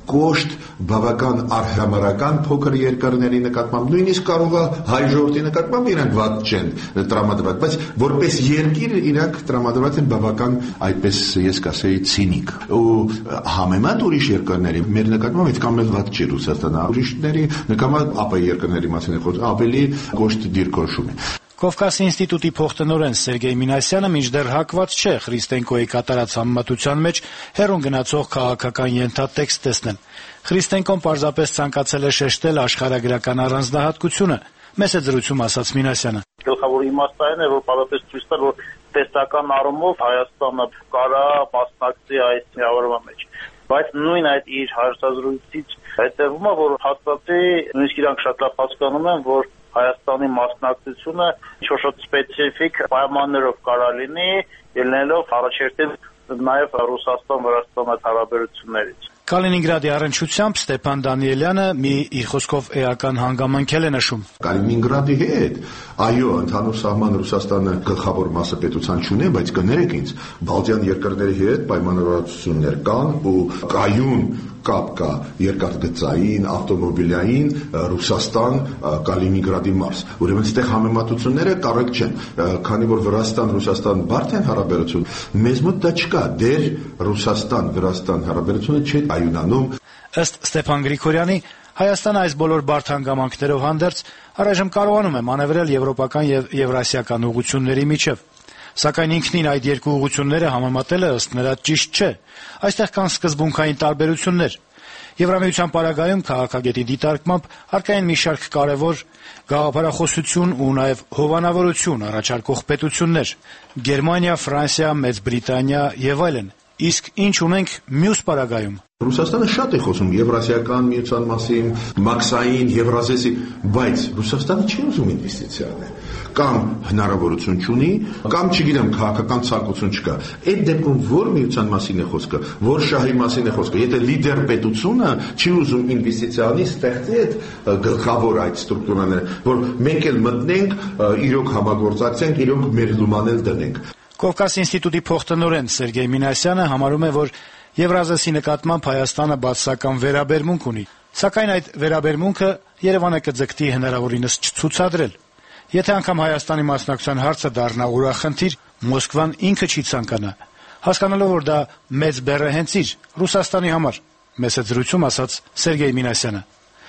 կոշտ, բավական արհամարական փոքր երկրների նկատմամբ, նույնիսկ կարող է հայ ժողովրդի նկատմամբ իրանք վատ չեն տրամադրված, բայց որպես երկիր իրանք տրամադրված են բավական, այդպես ես կասեի, ցինիկ։ Ու համեմատ ուրիշ երկրների մեր նկատմամբ այդքան էլ վատ չի Ռուսաստանը, ուրիշների նկատմամբ ԱՊ երկրների մասին խոսքը ավելի կոշտ դիրքորոշում է։ Կովկասի ինստիտուտի փոխտնօրեն Սերգեյ Մինասյանը մինչդեռ հակված չէ Խրիստենկոյի կատարած համեմատության մեջ հեռուն գնացող քաղաքական ենթատեքստ տեսնել։ Խրիստենկոն պարզապես ցանկացել է շեշտել աշխարհագրական առանձնահատկությունը, մեծ է զրույցում ասաց Մինասյանը։ Գլխավոր իմաստը այն է, որ պարզապես ցույց տալ, որ տեսական առումով Հայաստանը կարա մասնակցի այս միավորման մեջ։ Բայց նույն այդ իր հարցազրույցից հետևում է, որ հաստատի նույնիսկ իրանք շատ լավ հասկանում են, որ Հայաստանի մասնակցությունը ինչ-որ սպეციფიկ պայմաններով կարա լինի, ելնելով առաջերտին նաև Ռուսաստան-Վրաստան հարաբերություններից։ Կալինինգրադի առնչությամբ Ստեփան Դանիելյանը մի իր խոսքով էական հանգամանքել է նշում։ Կալինինգրադի հետ, այո, ընդհանուր սահման Ռուսաստանը գլխավոր մասը պետության չունի, բայց կներեք ինձ, Բալտյան երկրների հետ պայմանավորվածություններ կան ու կայուն կապ կա երկաթգծային, ավտոմոբիլային Ռուսաստան Կալինինգրադի մարզ։ Ուրեմն այդտեղ համեմատությունները կարեկ չեն, քանի որ Վրաստան-Ռուսաստան բարդ են հարաբերություն, մեզ մոտ դա չկա, դեր Ռուսաստան-Վրաստան հարաբերությունը չի այունանում։ Ըստ Ստեփան Գրիգորյանի, Հայաստանը այս բոլոր բարդ հանգամանքներով հանդերձ առայժմ կարողանում է մանևրել եվրոպական եւ եվրասիական ուղղությունների միջև։ Սակայն ինքնին այդ երկու ուղղությունները համեմատելը ըստ նրա ճիշտ չէ։ Այստեղ կան սկզբունքային տարբերություններ։ Եվրամիության պարագայում քաղաքագետի դիտարկմամբ առկային մի շարք կարևոր գաղափարախոսություն ու նաև հովանավորություն առաջարկող պետություններ՝ Գերմանիա, Ֆրանսիա, Մեծ Բրիտանիա եւ այլն։ Իսկ ինչ ունենք մյուս պարագայում։ Ռուսաստանը շատ է խոսում եվրասիական միության մասին, մաքսային, եվրազեսի, բայց Ռուսաստանը չի ուզում ինվեստիցիաներ։ Կամ հնարավորություն չունի, կամ չգիտեմ, քաղաքական ցանկություն չկա։ Այդ դեպքում որ միության մասին է խոսքը, որ շահի մասին է խոսքը։ Եթե լիդեր պետությունը չի ուզում ինվեստիցիանի ստեղծի այդ գլխավոր այդ ստրուկտուրաները, որ մենք էլ մտնենք, իրոք համագործակցենք, իրոք մեր լումանել դնենք։ Կովկասի ինստիտուտի փոխտնօրեն Սերգեյ Մինասյանը համարում է, որ Եվրազեսի նկատմամբ Հայաստանը բացասական վերաբերմունք ունի, սակայն այդ վերաբերմունքը Երևանը կձգտի հնարավորինս չցուցադրել։ Եթե անգամ Հայաստանի մասնակցության հարցը դառնա ուրախնդիր, Մոսկվան ինքը չի ցանկանա, հասկանալով, որ դա մեծ բեռ է հենց իր Ռուսաստանի համար, մեծ է զրույցում ասաց Սերգեյ Մինասյանը։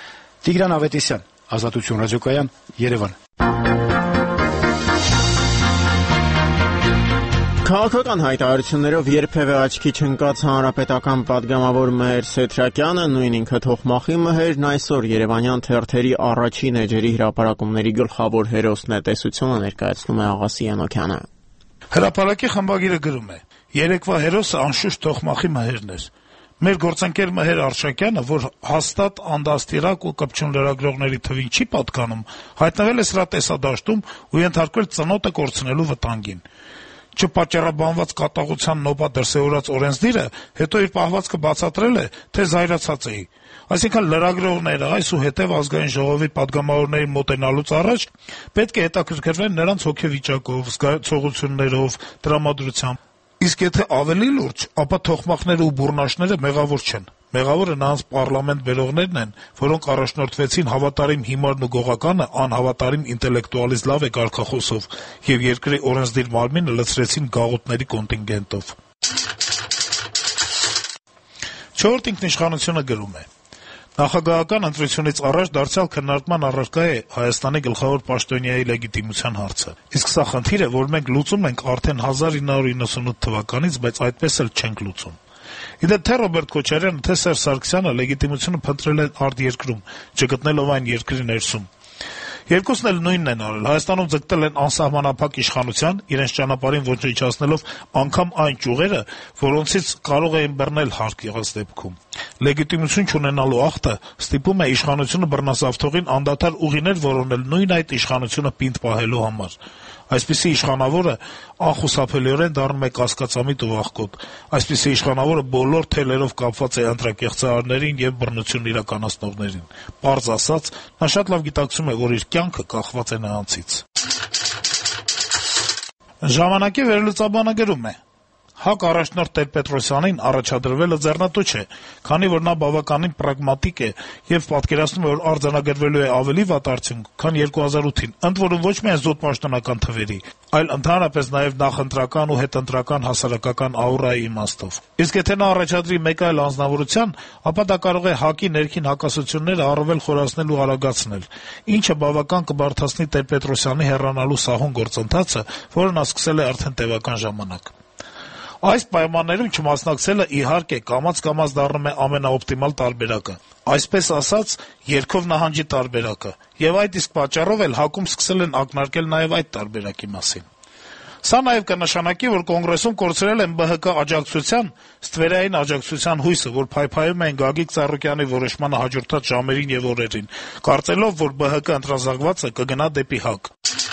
Տիգրան Ավետիսյան, Ազատություն ռադիոկայան, Երևան։ Քաղաքական հայտարարություններով երբևէ աչքի չընկած հանրապետական պատգամավոր Մհեր Սեթրակյանը, նույն ինքը Թոխմախի Մհերն, այսօր երևանյան թերթերի առաջին էջերի հրապարակումների գլխավոր հերոսն է, տեսությունը ներկայացնում է Աղասի Յանոքյանը։ Հրապարակի խմբագիրը գրում է. «Երեկվա հերոսը անշուշտ Թոխմախի Մհերն էր։ Մեր գործընկեր Մհեր Արշակյանը, որ հաստատ անդաստիրակ ու կպչուն լրագրողների թվին չի պատկանում, հայտնվել է սրա տեսադաշտում ու ենթարկվել ծնոտը կորցնելու վտանգին։ Չպատճառաբանված կատաղության նոպա դրսեւորած օրենսդիրը հետո իր պահվածքը բացատրել է, թե զայրացած էի։ Այսինքն լրագրողները այսուհետև ազգային ժողովի պատգամավորներին մոտենալուց առաջ պետք է հետաքրքրվեն նրանց հոգեվիճակով, զգացողություններով, տրամադրությամբ։ Իսկ եթե ավելի լուրջ, ապա թոխմախները ու բուրնաշները մեղավոր չեն։ Մեղավորը նրանց պարլամենտ բերողներն են, որոնք առաջնորդվեցին հավատարիմ հիմարն ու գողականը անհավատարիմ ինտելեկտուալից լավ է կարգախոսով եւ երկրի օրենսդիր մարմինը լցրեցին գաղութների կոնտինգենտով»։ Չորրորդ ինքնիշխանությունը գրում է. Նախագահական ընտրությունից առաջ դարձյալ քննարկման առարկա է Հայաստանի գլխավոր պաշտոնյայի լեգիտիմության հարցը։ Իսկ սա խնդիր է, որ մենք լուծում ենք արդեն հազար ինը հարյուր իննսունութ թվականից, բայց այդպես էլ չենք լուծում։ Իդեպ թե Ռոբերտ Քոչարյանը, թե Սերժ Սարգսյանը լեգիտիմությունը փնտրել են արտերկրում, չգտնելով այն երկրի ներսում։ Երկուսն էլ նույնն են արել։ Հայաստանում ձգտել են անսահմանափակ իշխանության, իրենց ճանապարհին ոչնչացնելով անգամ այն ճյուղերը, որոնցից կարող էին բռնել հարկ եղած դեպքում։ Լեգիտիմություն չունենալու ախտը ստիպում է իշխանությունը բռնազավթողին անդադար ուղիներ որոնել նույն այդ իշխանությունը պինդ պահելու համար։ Այսպիսի իշխանավորը անխուսափելիորեն դառնում է կասկածամիտ ու վախկոտ։ Այսպիսի իշխանավորը բոլոր թելերով կապված է ընտրակեղծարարներին եւ բռնություն իրականացնողներին։ Պարզ ասած, նա շատ լավ գիտակցում է, որ իր կյանքը կախված է նրանցից։ Ժամանակի վերլուծաբանը գրում է. ՀԱԿ առաջնորդ Տեր-Պետրոսյանին առաջադրվելը ձեռնատու չէ, քանի որ նա բավականին պրագմատիկ է եւ պատկերացնում է, որ արձանագրվելու է ավելի վատ արդյունք, քան երկու հազար ութին, ընդ որում ոչ միայն զուտ պաշտոնական թվերի, այլ ընդհանրապես նաեւ նախընտրական ու հետընտրական հասարակական աուրայի իմաստով։ Իսկ եթե նա առաջադրի մեկ այլ անձնավորության, ապա դա կարող է ՀԱԿ-ի ներքին հակասությունները առավել խորացնել ու արագացնել, ինչը բավական կբարդացնի Տեր-Պետրոսյանի հեռանալու սահուն գործընթացը, որը նա սկսել է արդեն տևական ժամանակ։ Այս պայմաններում չմասնակցելը իհարկե կամաց-կամաց դառնում է ամենաօպտիմալ տարբերակը, այսպես ասած, երգով նահանջի տարբերակը, եւ այդ իսկ պատճառով էլ ՀԱԿ-ում սկսել են ակնարկել նաեւ այդ տարբերակի մասին։ Սա նաեւ կնշանակի, որ կոնգրեսում կորցրել են ԲՀԿ աջակցության, ստվերային աջակցության հույսը, որ փայփայում են Գագիկ Ծառուկյանի որոշմանը հաջորդած ժամերին եւ օրերին, կարծելով, որ ԲՀԿ ընտրազանգվածը կգնա դեպի ՀԱԿ։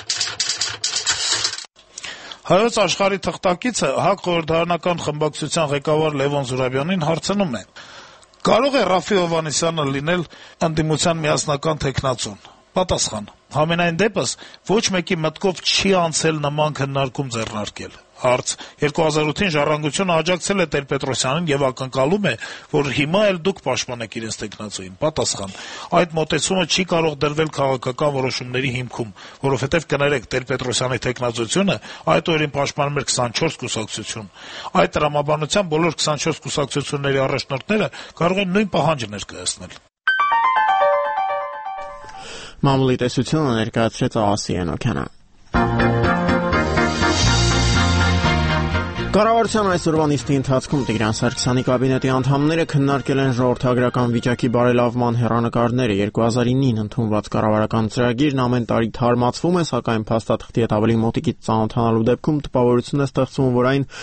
Հայոց աշխարհի թղթակիցը ՀԱԿ խորհրդարանական խմբակցության ղեկավար Լևոն Զուրաբյանին հարցնում է. Կարո՞ղ է Ռաֆի Հովհաննիսյանը լինել ընդդիմության միասնական թեկնածուն։ Պատասխան. Համենայն դեպս ոչ մեկի մտքով չի անցել նման քննարկում ձեռնարկել։ Հարց. երկու հազար ութին Ժառանգությունը աջակցել է Տեր-Պետրոսյանին եւ ակնկալում է, որ հիմա էլ դուք պաշտպանեք իրենց տեխնացուին։ Պատասխան. այդ մոտեցումը չի կարող դրվել քաղաքական որոշումների հիմքում, որովհետեւ կներեք, Տեր-Պետրոսյանի տեխնացությունը այդ օրերին պաշտպանում էր քսանչորս կուսակցություն։ Այդ տրամաբանության բոլոր քսանչորս կուսակցությունների առաջնորդները կարող են նույն պահանջը ներկայացնել։ Մամուլի տեսությունը ներկայացրեց Ասի Ենոքյանը։ Կառավարության այսօրվա նիստի ընթացքում Տիգրան Սարգսյանի կաբինետի անդամները քննարկել են ժողովրդագրական վիճակի բարելավման հեռանկարները։ երկու հազար նոյին ընդունված կառավարական ծրագիրն ամեն տարի թարմացվում է, սակայն փաստաթղթի հետ ավելի մոտիկից ծանոթանալու դեպքում տպավորություն է ստեղծվում, որ այն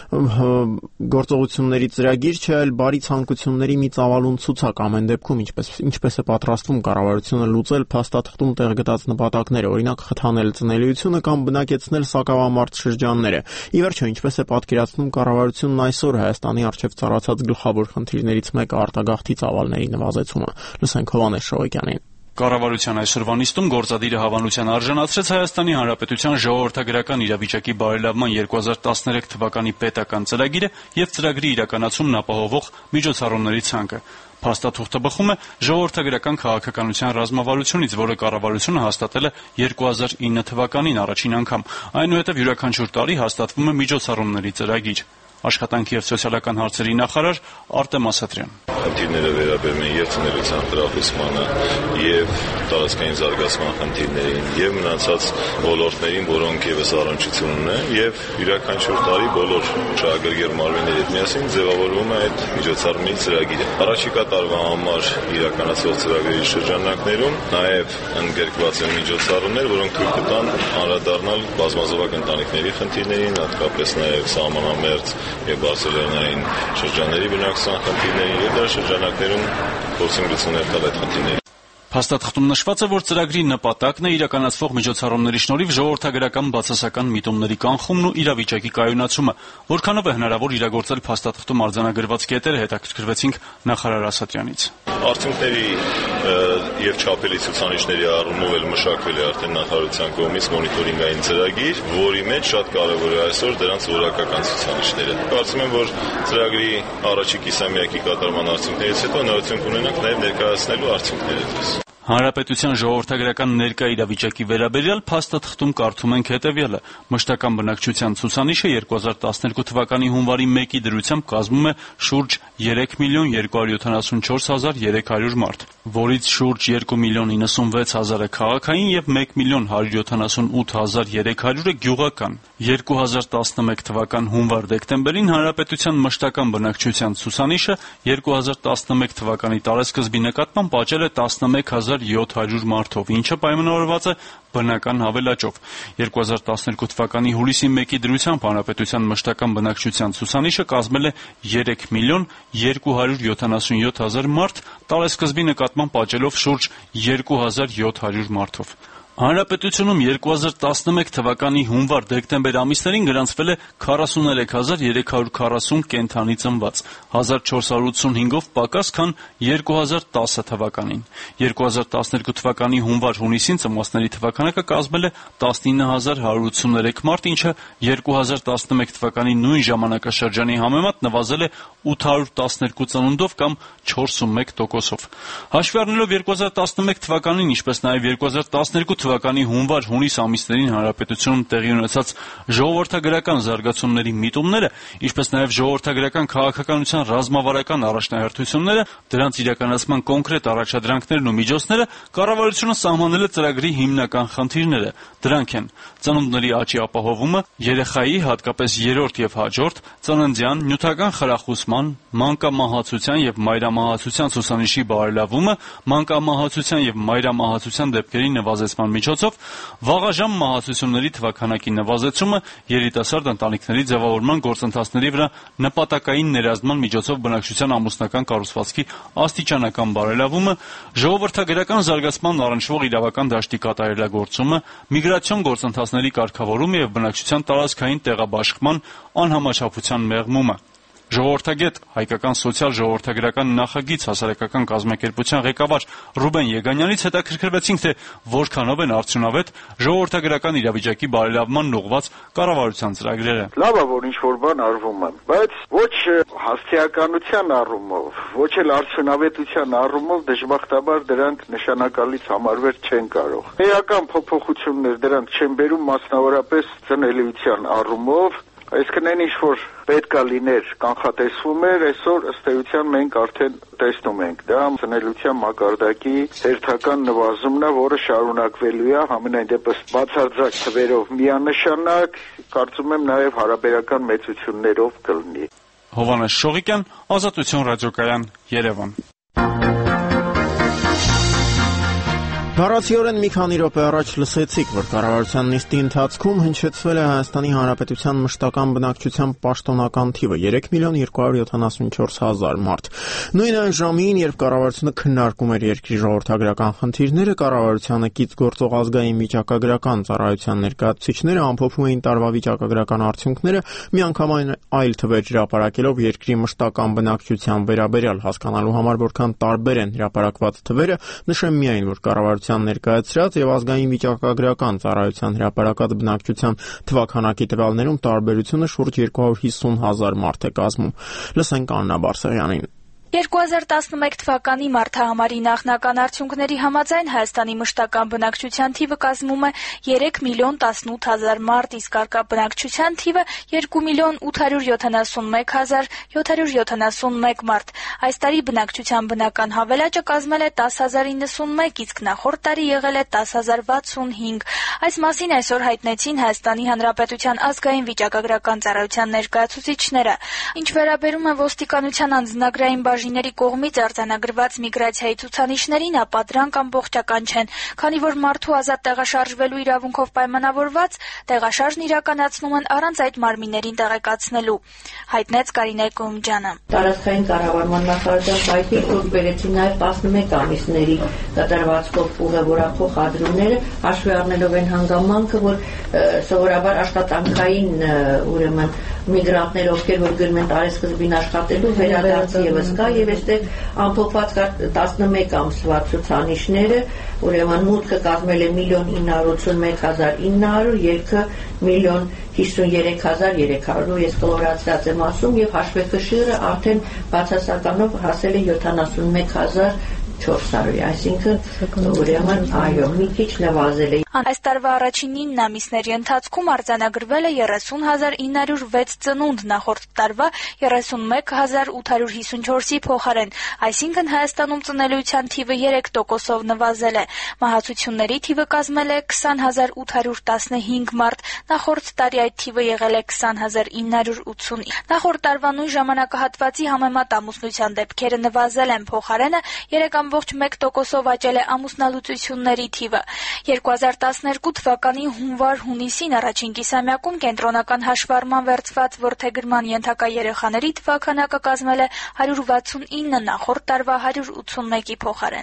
գործողությունների ծրագիր չէ, այլ բարի ցանկությունների մի ծավալուն ցուցակ։ Ամեն դեպքում ինչպես ինչպես է պատրաստվում կառավարությունը լուծել փաստաթղթում տեղ գտած նպատակները, օրինակ խթանել ծնելիությունը կամ բնակեցնել սակավամարդ շրջանները։ Ի վերջո, ինչպես է պատկերացնում կառավարությունն այսօր Հայաստանի առջև ծառացած գլխավոր խնդիրներից մեկը արտագաղթի ծավալների նվազեցումը։ Լսենք Հովհաննես Շողոկյանին։ Կառավարության այսօրվա նիստում գործադիրը հավանության արժանացրեց Հայաստանի Հանրապետության ժողովրդագրական իրավիճակի բարելավման երկու հազար տասներեք թվականի պետական ծրագիրը եւ ծրագրի իրականացումն ապահովող միջոցառումների ցանկը։ Փաստաթուղթը բխում է ժողովրդագրական քաղաքականության ռազմավարությունից, որը կառավարությունը հաստատել է երկու հազար ինը թվականին առաջին անգամ, այնուհետև յուրաքանչյուր տարի հաստատվում է միջոցառումների ծրագիր։ Աշխատանքի եւ սոցիալական հարցերի նախարար Արտեմ Ասատրյան։ Խնդիրները վերաբերում են եւ ծնելիության տրախուսմանը, եւ տարածքային զարգացման խնդիրներին, եւ մնացած ոլորտներին, որոնք եւս առնչություն ունեն, եւ յուրաքանչյուր տարի բոլոր շահագրգիռ մարմինների հետ միասին ձևավորվում է այդ միջոցառումների ծրագիրը։ Առաջիկա տարվա համար իրականացվող ծրագրերի շրջանակներում նաեւ ընդգրկված են միջոցառումներ, որոնք թույլ կտան անդրադառնալ բազմազովակ ընտանիքների խնդիրներին, հատկապես նաեւ սահմանամերձ եւ բարձրաձայնային շրջանների բնակչության խնդիրներին եւ դրա շրջանակներում փորձում լուծումներ տալ այդ խնդիրներին։ Փաստաթղթում նշված է, որ ծրագրի նպատակն է իրականացվող միջոցառումների շնորհիվ ժողովրդագրական բացասական միտումների կանխումն ու իրավիճակի կայունացումը, որքանով է հնարավոր իրագործել փաստաթղթում արձանագրված կետերը, հետաքրքրվեցինք նախարար Ասատրյանից։ Արդյունքների եւ չափելի ցուցանիշների առումով էլ մշակվել է արդեն նախարարության կողմից մոնիտորինգային ծրագիր, որի մեջ շատ կարեւոր է այսօր դրանց որակական ցուցանիշները։ Կարծում եմ, որ ծրագրի առաջի կիսամյակի կատարման արդյունքներից հետո նորություն կունենանք նաեւ ներկայացնելու արդյունքները դες։ Հանրապետության ժողովրդագրական ներկա իրավիճակի վերաբերյալ փաստաթղթում կարդում ենք հետևյալը. մշտական բնակչության ցուցանիշը երկու հազար տասներկու թվականի հունվարի մեկի դրությամբ կազմում է շուրջ երեք միլիոն երկու հարյուր յոթանասունչորս հազար երեք հարյուր մարդ, որից շուրջ երկու միլիոն իննսունվեց հազարը քաղաքային եւ մեկ միլիոն հարյուր յոթանասունութ հազար երեք հարյուրը գյուղական։ երկու հազար տասնմեկ թվական հունվար-դեկտեմբերին հանրապետության մշտական բնակչության ցուցանիշը երկու հազար տասնմեկ թվականի տարեսկզբի նկատմամբ աճել է տասնմեկ հազար յոթ հարյուր մարդով, ինչը պայմանավորված է բնական հավելաճով։ երկու հազար տասներկու թվականի հուլիսի մեկի դրությամբ հանրապետության մշտական բնակչության ցուցանիշը կազմել է երեք միլիոն երկու հարյուր յոթանասունյոթ հազար մարդ, տարեսկզբի նկատմամբ աճելով շուրջ երկու հազար յոթ հարյուր մարդով։ Հանրապետությունում երկու հազար տասնմեկ թվականի հունվար-դեկտեմբեր ամիսներին գրանցվել է քառասուներեք հազար երեք հարյուր քառասուն կենդանի ծնված, հազար չորս հարյուր ութսունհինգով պակաս, քան երկու հազար տասը թվականին։ երկու հազար տասներկու թվականի հունվար-հունիսին ծնվածների թվականակը կազմել է տասնինը հազար հարյուր ութսուներեք մարդ, ինչը երկու հազար տասնմեկ թվականի նույն ժամանակաշրջանի համեմատ նվազել է ութ հարյուր տասներկու ծնունդով կամ չորսունմեկ տոկոսով։ Հաշվի առնելով երկու հազար տասնմեկ թվականին, ինչպես նաև երկու հազար տասներկու թվականի հունվար-հունիս ամիսներին հանրապետությունում տեղի ունեցած ժողովրդագրական զարգացումների միտումները, ինչպես նաև ժողովրդագրական քաղաքականության ռազմավարական առաջնահերթությունները, դրանց իրականացման կոնկրետ առաջադրանքներն ու միջոցները, կառավարությունը սահմանել է ծրագրի հիմնական խնդիրները։ Դրանք են ծնունդների աճի ապահովումը, երեխայի, հատկապես երրորդ և հաջորդ, ծննդյան, նյութական խրախուսման, մանկամահացության և մայրամահացության ցուցանիշի բարելավումը, մանկամահացության և մայրամահացության դեպքերի նվազեցման միջոցով, վաղաժամ մահացությունների թվաքանակի նվազեցումը, երիտասարդ ընտանիքների ձևավորման գործընթացների վրա նպատակային ներազդման միջոցով բնակչության ամուսնական կառուցվածքի աստիճանական բարելավումը, ժողովրդագրական զարգացման առնչվող իրավական դաշտի կատարելագործումը, միգրացիոն գործընթացների կարգավորումը և բնակչության տարածքային տեղաբաշխման անհամաչափության մեղմումը։ Ժողովրդագետ, հայկական սոցիալ-ժողովրդագրական նախագիծ հասարակական կազմակերպության ղեկավար Ռուբեն Եգանյանից հետաքրքրվեցինք, թե որքանով են արդյունավետ ժողովրդագրական իրավիճակի բարելավման ուղղված կառավարության ծրագրերը։ Լավ է, որ ինչ-որ բան արվում է, բայց ոչ հասարակականության առումով, ոչ էլ արդյունավետության առումով դժբախտաբար դրանք նշանակալից համարվել չեն կարող։ Էական փոփոխություններ դրանք չեն բերում, մասնավորապես ծնելիության առումով, այսինքն այն ինչ որ պետք է լիներ կանխատեսվում էր, այսօր ըստ էության մենք արդեն տեսնում ենք։ Դա ծնելիության մակարդակի հերթական նվազումն է, որը շարունակվելու է, համենայն դեպս բացարձակ թվերով միանշանակ, կարծում եմ նաև հարաբերական մեծություններով կլինի։ Հովհաննես Շողիկյան, Ազատություն ռադիոկայան, Երևան։ Բառացիորեն մի քանի րոպե առաջ լսեցիք, որ կառավարության նիստի ընթացքում հնչեցվել է Հայաստանի Հանրապետության մշտական բնակչության պաշտոնական թիվը երեք միլիոն երկու հարյուր յոթանասունչորս հազար մարդ։ Նույն այն ժամին, երբ կառավարությունը քննարկում էր երկրի ժողովրդագրական խնդիրները, կառավարությանը կից գործող ազգային վիճակագրական ծառայության ներկայացուցիչները ամփոփում էին տարվա վիճակագրական արդյունքները, միանգամայն այլ թվեր հրապարակելով երկրի մշտական բնակչության վերաբերյալ, հասկանալու համար որքան տարբեր են հրապարակված թվերը, նշեմ միայն, որ կառավարությունը ներկայացրած եւ ազգային վիճակագրական ծառայության հրապարակած բնակչության թվաքանակի տվյալներում տարբերությունը շուրջ երկու հարյուր հիսուն հազար մարդ է կազմում։ Լսենք Աննա Բարսեղյանին։ երկու հազար տասնմեկ թվականի մարտահամարի նախնական արդյունքների համաձայն Հայաստանի մշտական բնակչության թիվը կազմում է երեք միլիոն տասնութ հազար մարդ, իսկ առկա բնակչության թիվը երկու միլիոն ութ հարյուր յոթանասունմեկ հազար յոթ հարյուր յոթանասունմեկ մարդ։ Այս տարի բնակչության բնական հավելաճը կազմել է տասը հազար իննսունմեկ, իսկ նախորդ տարի եղել է տասը հազար վաթսունհինգ։ Այս մասին այսօր հայտնեցին Հայաստանի Հանրապետության ազգային վիճակագրական ծառայության ներկայացուցիչները։ Ինչ վերաբերում է ոստիկանության անձնագրային բաժինների կողմից արձանագրված միգրացիայի ցուցանիշներին, ապա դրանք ամբողջական չեն, քանի որ մարդու ազատ տեղաշարժվելու իրավունքով պայմանավորված տեղաշարժն իրականացնում են առանց այդ մարմիններին տեղեկացնելու, հայտնեց Կարինե Կոմջյանը։ Տարածքային կառավարման նախարարության սայթին որ բերեցին նաև տասնմեկ ամիսների կատարված ուղևորախոհ ադրումները, հաշվի առնելով այն հանգամանքը, որ սովորաբար աշխատանքային ուրեմն միգրանտներ, ովքեր որ գնում են տարեսկզբին աշխատելու, վերադարձ եւս կա եւ այստեղ ամփոփված կա տասնմեկ ամսվա ցուցանիշները, ուրեմն մուտքը կազմել է միլիոն ինը հարյուր ութսունմեկ հազար ինը հարյուր, ելքը միլիոն հիսուներեք հազար երեք հարյուր, ես կլորացրած եմ ասում, եւ հաշվեկշիռը արդեն բացասականով հասել է յոթանասունմեկ հազար չորս հարյուր, այսինքն ուրեմն այո, մի քիչ նվազել է։ Այս տարվա առաջին ինը ամիսների ընթացքում արձանագրվել է երեսուն հազար ինը հարյուր վեց ծնունդ, նախորդ տարվա երեսունմեկ հազար ութ հարյուր հիսունչորսի փոխարեն, այսինքն Հայաստանում ծնելիության թիվը երեք տոկոսով նվազել է։ Մահացությունների թիվը կազմել է քսան հազար ութ հարյուր տասնհինգ մարդ, նախորդ տարի այդ թիվը եղել է քսան հազար ինը հարյուր ութսուն։ Նախորդ տարվա նույն ժամանակահատվածի համեմատ ամուսնության դեպքերը նվազել են, փոխարենը երեք ամբողջ մեկ տոկոսով աճել է ամուսնալուծությունների թիվը։ երկու հազար տասներկու թվականի հունվար-հունիսին առաջին կիսամյակում կենտրոնական հաշվառման վերցված որդեգրման ենթակա երեխաների թվաքանակը կազմել է հարյուր վաթսունինը, նախորդ տարվա հարյուր ութսունմեկի փոխարեն։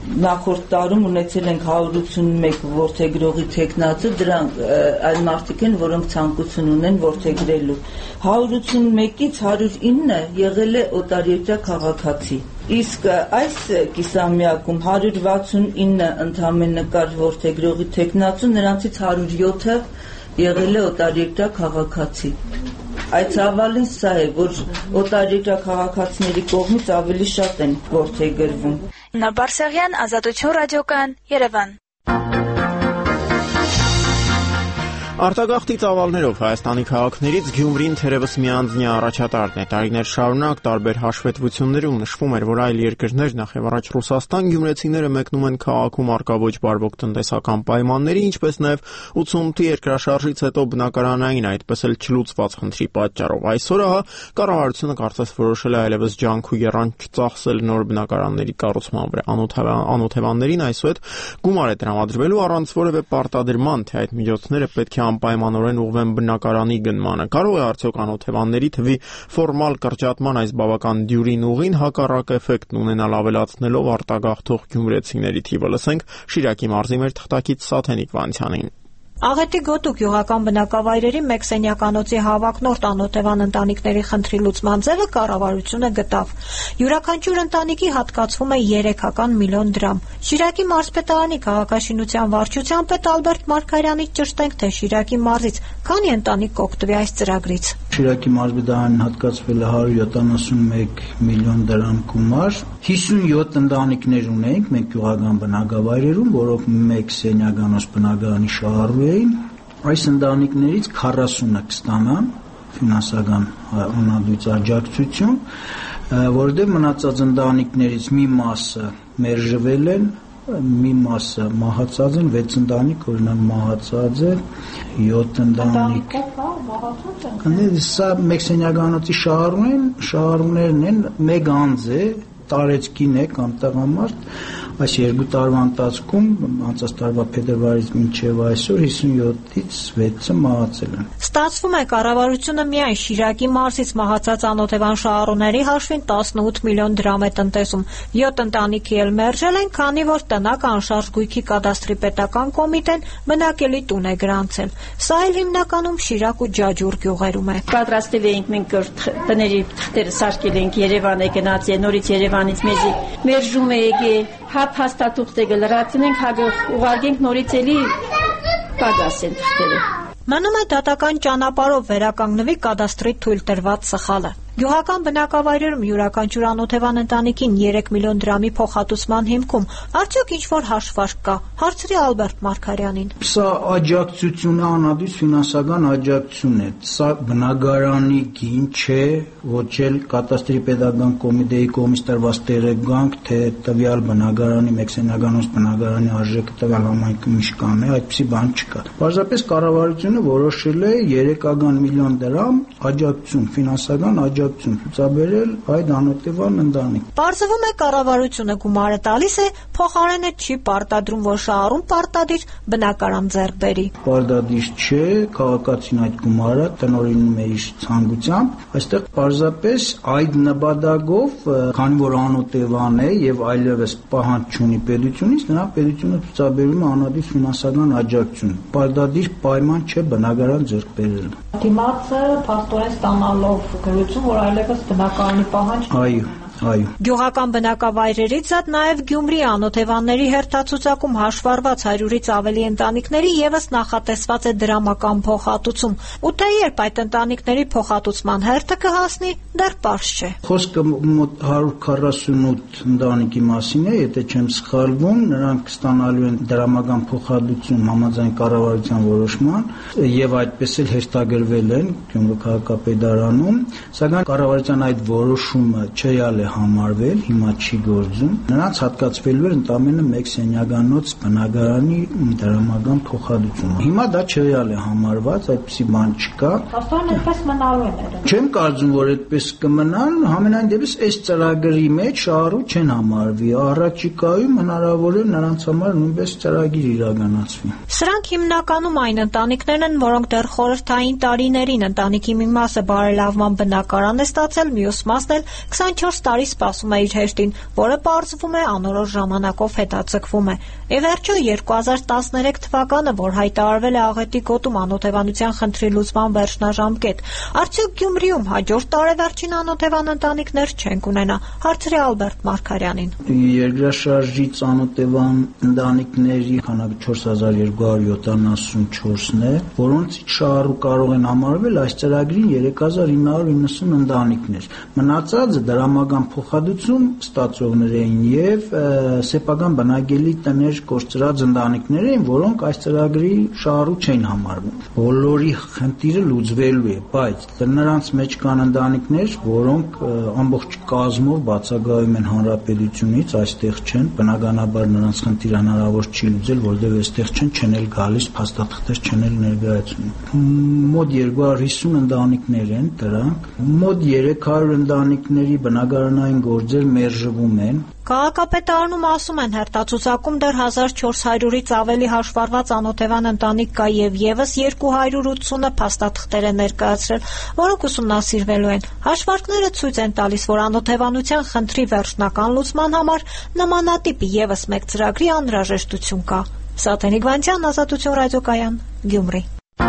նախորդ տարում ունեցել ենք հարյուր ութսունմեկ որդեգրողի տեխնացը, դրանք այն մարդիկ են, որոնք ցանկություն ունեն որդեգրելու։ հարյուր ութսունմեկից հարյուր ինը եղել է օտարերկրյա քաղաքացի։ Իսկ այս կիսամյակում հարյուր վաթսունինը ընդամենը կար որդեգրողի տեխնացու, նրանցից հարյուր յոթը եղել է օտարերկրյա քաղաքացի։ Այդ ցավալին սա է, որ օտարերկրյա քաղաքացիների կողմից ավելի շատ են որդեգրվում։ Նա Բարսեղյան, Ազատություն ռադիոկայան, Երևան։ Արտագաղթի ծավալներով Հայաստանի քաղաքներից Գյումրին թերևս միանձնյա առաջատարն է։ Տարիներ շարունակ տարբեր հաշվետվություններում նշվում էր, որ այլ երկրներ, նախ եւ առաջ Ռուսաստան, գյումրեցիները մեկնում են քաղաքում առկա ոչ բարվոք տնտեսական պայմանների, ինչպես նաեւ ութսունութի երկրաշարժից հետո բնակարանային, այդպես էլ չլուծված խնդրի պատճառով։ Այսօր հա կառավարությունը կարծես որոշել է այլևս ջանք ու եռան չծախսել նոր բնակարանների կառուցման վրա։ Անօթևաններին այսուհետ գումար է տրամադրվելու առանց որևէ պարտադրման, թե այդ միջոցները պետք է անպայմանորեն ուղղվեն բնակարանի գնմանը։ Կարող է արդյոք անօթևանների թվի ֆորմալ կրճատման այս բավական դյուրին ուղին հակառակ էֆեկտն ունենալ ավելացնելով արտագաղթող գյումրեցիների թիվը։ Լսենք Շիրակի մարզի մեր թղթակից Սաթենիկ Վանցյանին։ Աղետի գոտու գյուղական բնակավայրերի մեկ սենյականոցի հավակնորդ անօթևան ընտանիքների խնդրի լուծման ձևը կառավարությունը գտավ։ Յուրաքանչյուր ընտանիքի հատկացվում է երեքական միլիոն դրամ։ Շիրակի մարզպետարանի քաղաքաշինության վարչության պետ Ալբերտ Մարգարյանից ճշտենք, թե Շիրակի մարզից քանի ընտանիք կօգտվի այս ծրագրից։ Շիրակի մարզպետարանին հատկացվել է հարյուր յոթանասունմեկ միլիոն դրամ գումար։ հիսունյոթ ընտանիքներ ունենք մենք գյուղական բնակավայրերում, որոնք մեկ սենյականոց բնակարանի շահառու էին։ Այս ընտանիքներից քառասունը կստանան ֆինանսական անհատույց աջակցություն, որովհետև մնացած ընտանիքներից մի մասը մերժվել են, մի մասը մահացած են, վեց ընտանիք օրինակ մահացած է, յոթ ընտանիք։ Սա մեկ սենյականոցի շահառու են, շահառուներն են, մեկ անձ է, տարեցկին է կամ տղամարդ, այս երկու տարվա ընթացքում անցած տարվա փետրվարից մինչև այսօր հիսունյոթից վեցը մահացել են։ Ստացվում է կառավարությունը միայն Շիրակի մարզից մահացած անօթևան շահառուների հաշվին տասնութ միլիոն դրամ է տնտեսում, յոթ ընտանիքի էլ մերժել են, քանի որ տնակ անշարժ գույքի կադաստրի պետական կոմիտեն բնակելի տուն է գրանցել։ Սա էլ հիմնականում Շիրակ ու Ջաջուր գյուղերում է։ Պատրաստել էինք մենք տների թղթերը սարքել ենք Երևան է գնաց, նորից Երևանից մեզի մերժում է եկել, հապ հաստատուղթ է լրացնենք, հագող ուղարկենք նորից էլի կադասեն թղթերը։ Մնում է դատական ճանապարհով վերականգնվի կադաստրի թույլ տրված սխալը։ Գյուղական բնակավայրերում յուրաքանչյուր անօթևան ընտանիքին երեք միլիոն դրամի փոխհատուցման հիմքում արդյոք ինչ-որ հաշվարկ կա, հարցրի Ալբերտ Մարգարյանին։ Սա աջակցություն է, անհատույց ֆինանսական աջակցություն է։ Սա բնակարանի գին չէ, ոչ էլ կադաստրի պետական կոմիտեի կողմից տրված տեղեկանք, թե տվյալ բնակարանի մեկ սենյականոց բնակարանի արժեքը տվյալ համայնքում իշքան է, այդպիսի բան չկա։ Պարզապես կառավարությունը որոշել է երեքական միլիոն դրամ աջակցություն, ֆինանսական աջակցություն ցուցաբերել այդ անօթևան ընտանիք։ Պարզվում է կառավարությունը գումարը տալիս է, փոխարենը չի պարտադրում, որ շահառուն պարտադիր բնակարան ձեռք բերի։ Պարտադիր չէ, քաղաքացին այդ գումարը տնօրինում է իր ցանկությամբ, այստեղ պարզապես այդ նպատակով, քանի որ անօթևան է եւ այլևս պահանջ չունի պետությունից, նրան պետությունը ցուցաբերում է անհատի ֆինանսական աջակցություն։ Պարտադիր պայման չէ բնակարան ձեռք բերել։ Դիմացը փաստորեն ստանալով գրություն, որ այլևս բնակարանի պահանջ։ Այո, այո։ Գյուղական բնակավայրերից զատ նաև Գյումրի անօթևանների հերթացուցակում հաշվառված հարյուրից ավելի ընտանիքների եւս նախատեսված է դրամական փոխհատուցում։ Ու թե երբ այդ ընտանիքների փոխհատուցման հերթը կհասնի, դեռ պարզ չէ։ Խոսքը մոտ հարյուր քառասունութ ընտանիքի մասին է, եթե չեմ սխալվում, նրանք ստանալու են դրամական փոխհատուցում համաձայն կառավարության որոշման եւ այդպես էլ հերթագրվել են Գյումրի քաղաքապետարանում, սակայն կառավարության այդ որոշումը չեալ է համարվել, հիմա չի գործում, նրանց հատկացվելու է ընդամենը մեկ սենյականոց բնակարանի դրամական փոխհատուցումը։ Հիմա դա չեալ է համարված, այդպիսի բան չկա։ Աստորեն այդպես մնալու են։ Չեմ կարծում, որ այդպես կմնան, համենայն դեպս այս ծրագրի մեջ շահառու չեն համարվի, առաջիկայում հնարավոր է նրանց համար նույնպես ծրագիր իրականացվի։ Սրանք հիմնականում այն ընտանիքներն են, որոնք դեռ խորհրդային տարիներին ընտանիքի մի մասը բարելավման բնակարան է ստացել, մյուս մասն էլ քսանչորս տարի Արի սպասում է իր հերթին, որը պարզվում է անորոշ ժամանակով հետաձգվում է։ Ի վերջո երկու հազար տասներեք թվականը, որ հայտարարվել է աղետի գոտում անօթևանության խնդրի լուծման վերջնաժամկետ, արդյոք Գյումրիում հաջորդ տարեվերջին անօթևան ընտանիքներ չենք ունենա, հարցրի Ալբերտ Մարգարյանին։ Երկրաշարժից անօթևան ընտանիքների քանակը չորս հազար երկու հարյուր յոթանասունչորսն է, որոնցից շահառու կարող են համարվել այս ծրագրին երեք հազար ինը հարյուր իննսուն ընտանիքներ։ Մնացածը դրամական փոխհատուցում ստացողներ էին եւ սեփական բնակելի տներ կորցրած ընտանիքներ էին, որոնք այս ծրագրի շահառու չէին համարվում։ Բոլորի խնդիրը լուծվելու է, բայց նրանց մեջ կան ընտանիքներ, որոնք ամբողջ կազմով բացակայում են հանրապետությունից, այստեղ չեն, բնականաբար նրանց խնդիրը հնարավոր չի լուծել, որովհետեւ այստեղ չեն, չեն էլ գալիս, փաստաթղթեր չեն էլ ներկայացնում։ Մոտ երկու հարյուր հիսուն ընտանիքներ են դրանք, մոտ երեք հարյուր ընտանիքների բնակարանային գործեր մերժվում են։ Քաղաքապետարանում ասում են, հերթացուցակում դեռ հազար չորս հարյուրից ավելի հաշվառված անօթևան ընտանիք կա եւ եւս երկու հարյուր ութսունը փաստաթղթեր են ներկայացրել, որոնք ուսումնասիրվելու են։ Հաշվարկները ցույց են տալիս, որ անօթևանության խնդրի վերջնական լուծման համար նմանատիպ եւս մեկ ծրագրի անհրաժեշտություն կա։ Սաթենիկ Վանցյան, Ազատություն ռադիոկայան, Գյումրի։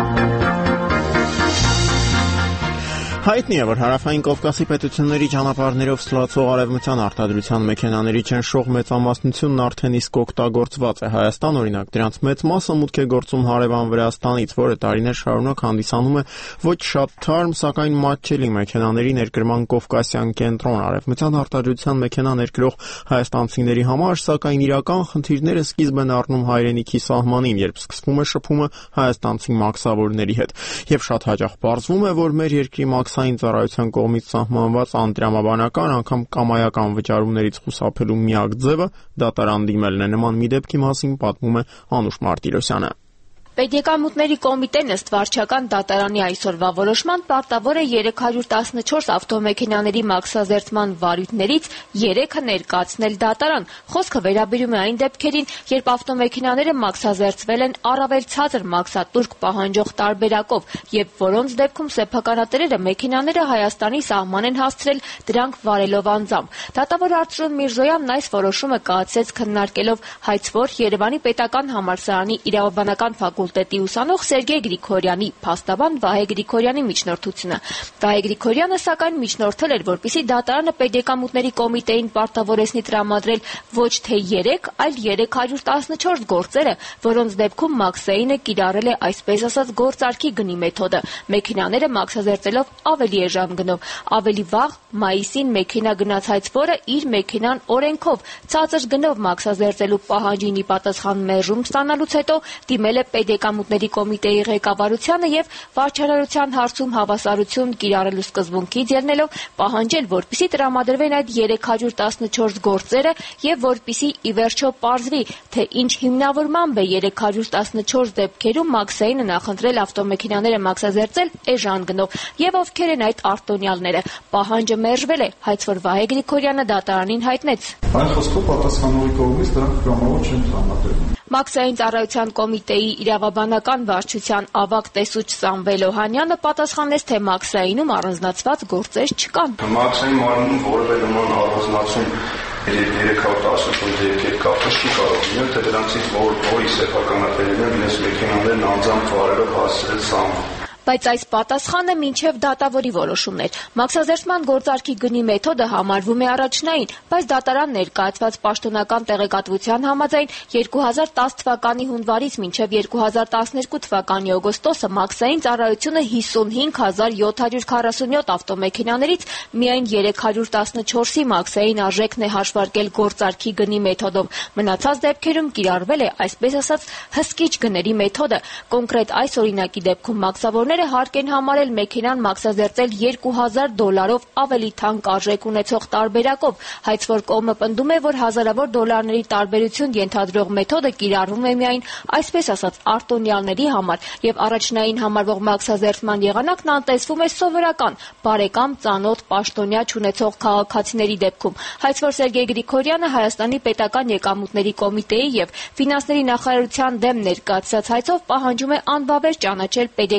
Հայտնի է, որ հարավային Կովկասի պետությունների ճանապարհներով ստացող արևմտյան արտադրության մեքենաների չնշող մեծամասնությունն արդեն իսկ օգտագործված է։ Հայաստան, օրինակ, դրանց մեծ մասը մուտք է գործում հարևան Վրաստանից, որը տարիներ շարունակ հանդիսանում է ոչ շատ թարմ, սակայն մատչելի մեքենաների ներկրման կովկասյան կենտրոն։ Արևմտյան արտադրության մեքենա ներկրող հայաստանցիների համար, սակայն իրական խնդիրները սկիզբ են առնում հայրենիքի սահմանին, երբ սկսվում է շփումը հայաստանցի մաքսավորների հետ։ Եվ շատ հաճախ պարզվում է, որ մեր երկրի մաքսային ծառայության կողմից սահմանված անտրամաբանական, անգամ կամայական վճարումներից խուսափելու միակ ձևը դատարան դիմելն է։ Նման մի դեպքի մասին պատմում է Անուշ Մարտիրոսյանը։ Պետեկամուտների կոմիտեն ըստ վարչական դատարանի այսօրվա որոշման պարտավոր է երեք հարյուր տասնչորս ավտոմեքենաների մաքսազերծման վարույթներից երեքը ներկայացնել դատարան։ Խոսքը վերաբերում է այն դեպքերին, երբ ավտոմեքենաները մաքսազերծվել են առավել ցածր մաքսատուրք պահանջող տարբերակով եւ որոնց դեպքում սեփականատերերը մեքենաները Հայաստանի սահման են հասցրել դրանք վարելով անձամբ։ Դատավոր Արծրուն Միրզոյանն այս որոշումը կայացրեց քննարկելով հայցվոր Երևանի պետական համալսարանի իրավաբանական ֆակուլտետի ուսանող Սերգեյ Գրիգորյանի փաստաբան Վահե Գրիգորյանի միջնորդությունը։ Վահե Գրիգորյանը սակայն միջնորդել էր, որպեսզի դատարանը պետեկամուտների կոմիտեին պարտավորեցնի տրամադրել ոչ թե երեք, այլ երեք հարյուր տասնչորս գործերը, որոնց դեպքում մաքսեինը կիրառել է այսպես ասած գործարքի գնի մեթոդը։ Մեքենաները մաքսազերծելով ավելի էժան գնով։ Ավելի վաղ մայիսին մեքենա գնաց հայցվորը իր մեքենան օրենքով ցածր գնով մաքսազերծելու պահանջին ի պատասխան մերժում ստանալուց հետո դիմել է Պետեկամուտների կոմիտեի ղեկավարությանը եւ վարչարարության հարցում հավասարություն կիրառելու սկզբունքից ելնելով պահանջել, որպիսի տրամադրվեն այդ երեք հարյուր տասնչորս գործերը եւ որպիսի ի վերջո պարզվի, թե ինչ հիմնավորմամբ է երեք հարյուր տասնչորս դեպքերում մաքսեինը նախընտրել ավտոմեքենաները մաքսազերծել էժան գնով եւ ովքեր են այդ արտոնյալները։ Պահանջը մերժվել է, հայցվոր Վահե Գրիգորյանը դատարանին հայտնեց։ Այն խոսքով պատասխանողի կողմից դրանք կամավոր չեն տրամադրվում։ Մաքսային ծառայության կոմիտեի իրավաբանական վարչության ավագ տեսուչ Սամվել Օհանյանը պատասխանեց, թե մաքսայինում առանձնացված գործեր չկան։ Մաքսային մարմնում որևէ նման առանձնացում երեք հարյուր տասնչորս դեպքեր կապը չի կարող լինել, թե դրանցից որի սեփականատերերն են իրենց մեքենաներն անձամբ վարելով հասցրել սահման։ Բայց այս պատասխանը մինչև դատավորի որոշումն էր։ Մաքսազերծման գործարքի գնի մեթոդը համարվում է առաջնային, բայց դատարան ներկայացված պաշտոնական տեղեկատվության համաձայն երկու հազար տասը թվականի հունվարից մինչև երկու հազար տասներկու թվականի օգոստոսը մաքսային ծառայությունը հիսունհինգ հազար յոթ հարյուր քառասունյոթ ավտոմեքենաներից միայն երեք հարյուր տասնչորսի մաքսային արժեքն է հաշվարկել գործարքի գնի մեթոդով։ Մնացած դեպքերում կիրառվել է այսպես ասած հսկիչ գների մեթոդը։ Կոնկրետ այս օրինակի դեպքում մաքսավորները հարկ են համարել մեքենան մաքսազերծել երկու հազար դոլարով ավելի թանկ արժեք ունեցող տարբերակով։ Հայցվոր կողմը պնդում է, որ հազարավոր դոլարների տարբերություն ենթադրող մեթոդը կիրառվում է միայն այսպես ասած արտոնյալների համար եւ առաջնային համարվող մաքսազերծման եղանակն անտեսվում է սովորական, բարեկամ, ծանոթ, պաշտոնյա չունեցող քաղաքացիների դեպքում։ Հայցվոր Սերգեյ Գրիգորյանը Հայաստանի պետական եկամուտների կոմիտեի եւ ֆինանսների նախարարության դեմ ներկայացրած հայցով պահանջում է անվավեր ճանաչել պետեկամուտների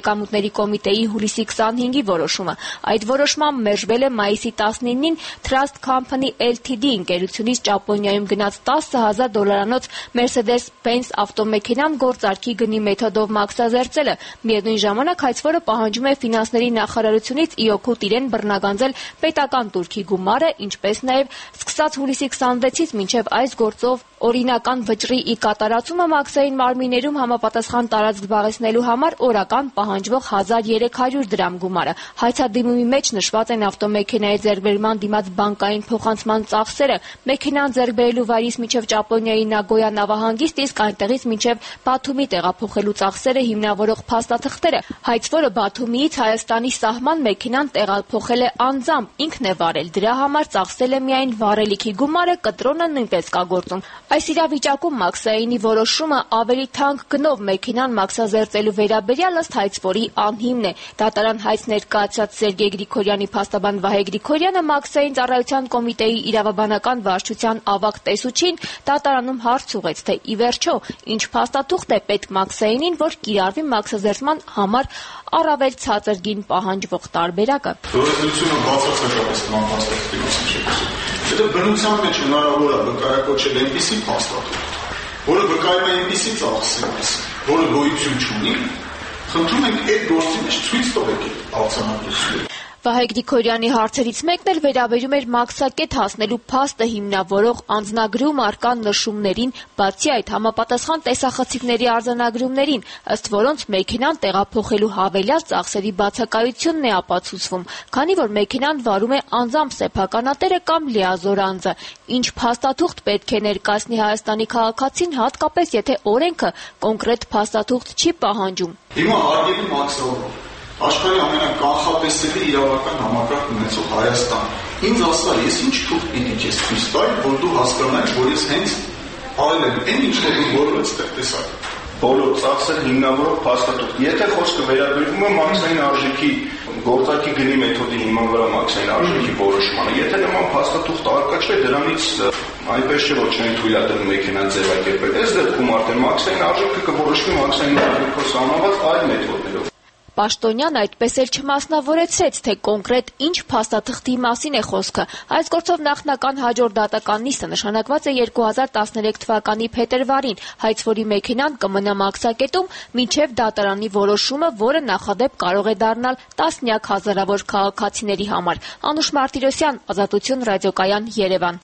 նախարարների կոմիտեի հուլիսի քսանհինգի որոշումը։ Այդ որոշմամբ մերժվել է մայիսի տասնինին Trust Company Ltd ընկերությունից Ճապոնիայում գնած տասը հազար դոլարանոց Mercedes-Benz ավտոմեքենան գործարքի գնի մեթոդով մաքսազերծելը։ Միևնույն ժամանակ հայցվորը պահանջում է ֆինանսների նախարարությունից ի օգուտ իրեն բռնագանձել պետական турքի գումարը, ինչպես նաև սկսած հուլիսի քսանվեցից մինչև այս գործով օրինական վճռի ի կատարածումը մաքսային մարմիններում համապատասխան տարածք զբաղեցնելու համար օրական պահանջվող հազար երեք հարյուր դրամ գումարը։ Հայցադիմումի մեջ նշված են ավտոմեքենայի ձեռքբերման դիմաց բանկային փոխանցման ծախսերը, մեքենան ձեռքբերելու վայրից մինչև Ճապոնիայի Նագոյա նավահանգիստ, իսկ այնտեղից մինչև Բաթումի տեղափոխելու ծախսերը հիմնավորող փաստաթղթերը։ Հայցվորը Բաթումիից Հայաստանի սահման մեքենան տեղափոխել է անձամբ, ինքն է վարել, դրա համար ծախսել է միայն վառելիքի գումարը, կտրոնը նույնպես կա գործում։ Այս իրավիճակում մաքսայինի որոշումը ավելի թանկ գնով մեքենան մաքսազերծելու վերաբերյալ ըստ հայցվորի անհիմն է։ Դատարան հայց ներկայացած Սերգեյ Գրիգորյանի փաստաբան Վահե Գրիգորյանը մաքսային ծառայության կոմիտեի իրավաբանական վարչության ավագ տեսուչին դատարանում հարց ուղեց, թե ի վերջո ինչ փաստաթուղթ է պետք մաքսայինին, որ կիրառվի մաքսազերծման համար առավել ցածր գին պահանջվող տարբերակը։ Որոշությունը բացարձակապես կանխատեսելի չէ։ Դա բնության մեջ հնարավոր է վկայակոչել այնպիսի փաստաթուղթ, որը վկայում է այնպիսի ծախսերից, որը գոյություն չունի, խնդրում ենք այդ գործի մեջ ցույց տվեք արձանագրությունը։ Վահե Գրիգորյանի հարցերից մեկն էլ վերաբերում էր մաքսակետ հասնելու փաստը հիմնավորող անձնագրում առկա նշումներին, բացի այդ համապատասխան տեսախցիկների արձանագրումներին, ըստ որոնց մեքենան տեղափոխելու հավելյալ ծախսերի բացակայությունն է ապացուցվում, քանի որ մեքենան վարում է անձամբ սեփականատերը կամ լիազոր անձը։ Ինչ փաստաթուղթ պետք է ներկայացնի Հայաստանի քաղաքացին, հատկապես եթե օրենքը կոնկրետ փաստաթուղթ չի պահանջում։ Հիմա հարգելի մաքսավորող, աշխարհի ամենականխատեսելի իրավական համակարգ ունեցող Հայաստան։ Ինձ ասա, ես ինչ թուղթ պիտի քեզ ցույց տամ, որ դու հասկանաս, որ ես հենց արել եմ այն ինչ որ դու բոլորը ստեղ տեսար։ Բոլոր ծախսերը հիմնավորող փաստաթուղթ։ Եթե խոսքը վերաբերվում է մաքսային արժեքի գործարքի գնի մեթոդի հիման վրա մաքսային արժեքի որոշմանը, եթե նման փաստաթուղթ արկա չէ, դրանից այնպես չէ, որ չեն թույլատրում մեքենան ձևակերպել։ Այս դեպքում արդեն մաքսային արժեքը կորոշվի մաքսային արժեքով սահմանված այլ մեթոդներով։ Պաշտոնյան այդպես էլ չմասնավորեցրեց, թե կոնկրետ ինչ փաստաթղթի մասին է խոսքը։ Այս գործով նախնական հաջորդ դատական նիստը նշանակված է երկու հազար տասներեք թվականի փետրվարին։ Հայցվորի մեքենան կմնա մաքսակետում մինչև դատարանի որոշումը, որը նախադեպ կարող է դառնալ տասնյակ հազարավոր քաղաքացիների համար։ Անուշ Մարտիրոսյան, Ազատություն, ռադիոկայան, Երևան։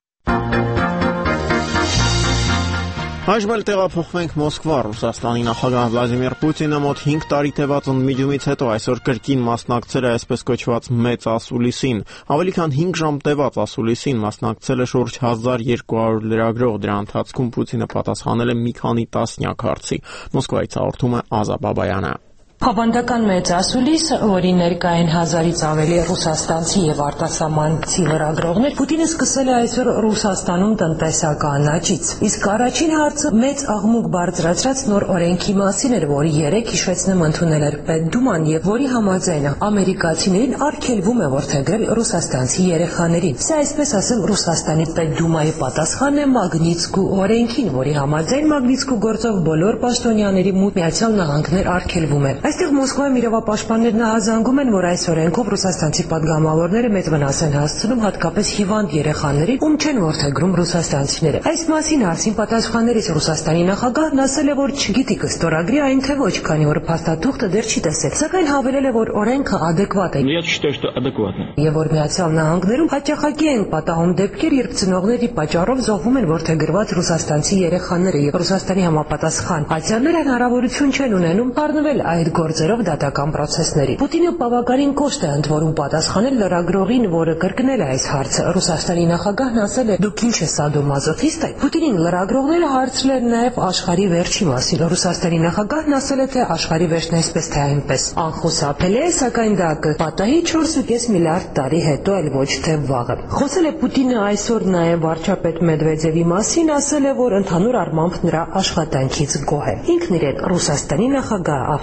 Այժմ էլ տեղափոխվենք Մոսկվա։ Ռուսաստանի նախագահ Վլադիմիր Պուտինը մոտ հինգ տարի տևած ընդմիջումից հետո այսօր կրկին մասնակցել է այսպես կոչված մեծ ասուլիսին։ Ավելի քան հինգ ժամ տևած ասուլիսին մասնակցել է շուրջ հազար երկու հարյուր լրագրող։ Դրա ընթացքում Պուտինը պատասխանել է մի քանի տասնյակ հարցի։ Մոսկվայից հաղորդում է Ազա Բաբայանը։ Հավանական մեծ ասուլիս, որի ներկա են հազարից ավելի ռուսաստանցի եւ արտասահմանցի լրագրողներ, Պուտինը սկսել է այսօր Ռուսաստանում տնտեսական աճից։ Իսկ առաջին հարցը մեծ աղմուկ բարձրացրած նոր օրենքի մասին էր, որի երեք հիշեցնեմ ընդունել էր Պետդուման եւ որի համաձայն ամերիկացիներին արգելվում է որդեգրել ռուսաստանցի երեխաներին։ Սա այսպես ասել Ռուսաստանի Պետդումայի պատասխանն է Մագնիտսկու օրենքին, որի համաձայն Մագնիտսկու գործով բոլոր պաշտոնյաների մուտք Միացյալ Նահանգներ արգելվում են։ Այստեղ Մոսկվայում իրավապաշտպաններն ահազանգում են, որ այս օրենքով ռուսաստանցի պատգամավորները մեծ վնաս են հասցնում հատկապես հիվանդ երեխաներին, ում չեն որդեգրում ռուսաստանցիները։ Այս մասին հարցին պատասխաններից Ռուսաստանի նախագահն ասել է, որ չգիտի կստորագրի այն թե ոչ, քանի որ փաստաթուղթը դեռ չի տեսել, սակայն հավելել է, որ օրենքը ադեկվատ է։ Я считаю, что адекватно. Եվ որ Միացյալ Նահանգներում հաճախակի են պատահում դեպքեր, երբ ծնողների պատճառով զոհվում են որդեգրված ռուսաստանցի երեխաները, եւ Ռուսաստանի համապատասխան ատյանները հնարավորություն չեն ունենում առնվել այդ գործերով դատական պրոցեսների։ Պուտինը բավականին կոշտ է ընդորում պատասխանել լրագրողին, որը կրկնել է այս հարցը։ Ռուսաստանի նախագահն ասել է՝ դուք ինչ եք սադոմազոխիստ եք։ Պուտինին լրագրողները հարցրել են նաև աշխարհի վերջի մասին։ Ռուսաստանի նախագահն ասել է, թե աշխարհի վերջն այսպես թե այնպես անխուսափելի է, սակայն դա կպատահի չորս ու կես միլիարդ տարի հետո, այլ ոչ թե վաղը։ Խոսել է Պուտինը այսօր նաև վարչապետ Մեդվեդևի մասին, ասել է, որ ընդհանուր առմամբ նրա աշխատանքից գոհ է։ Ինքն իրեն Ռուսաստանի նախագահ ավտորիտար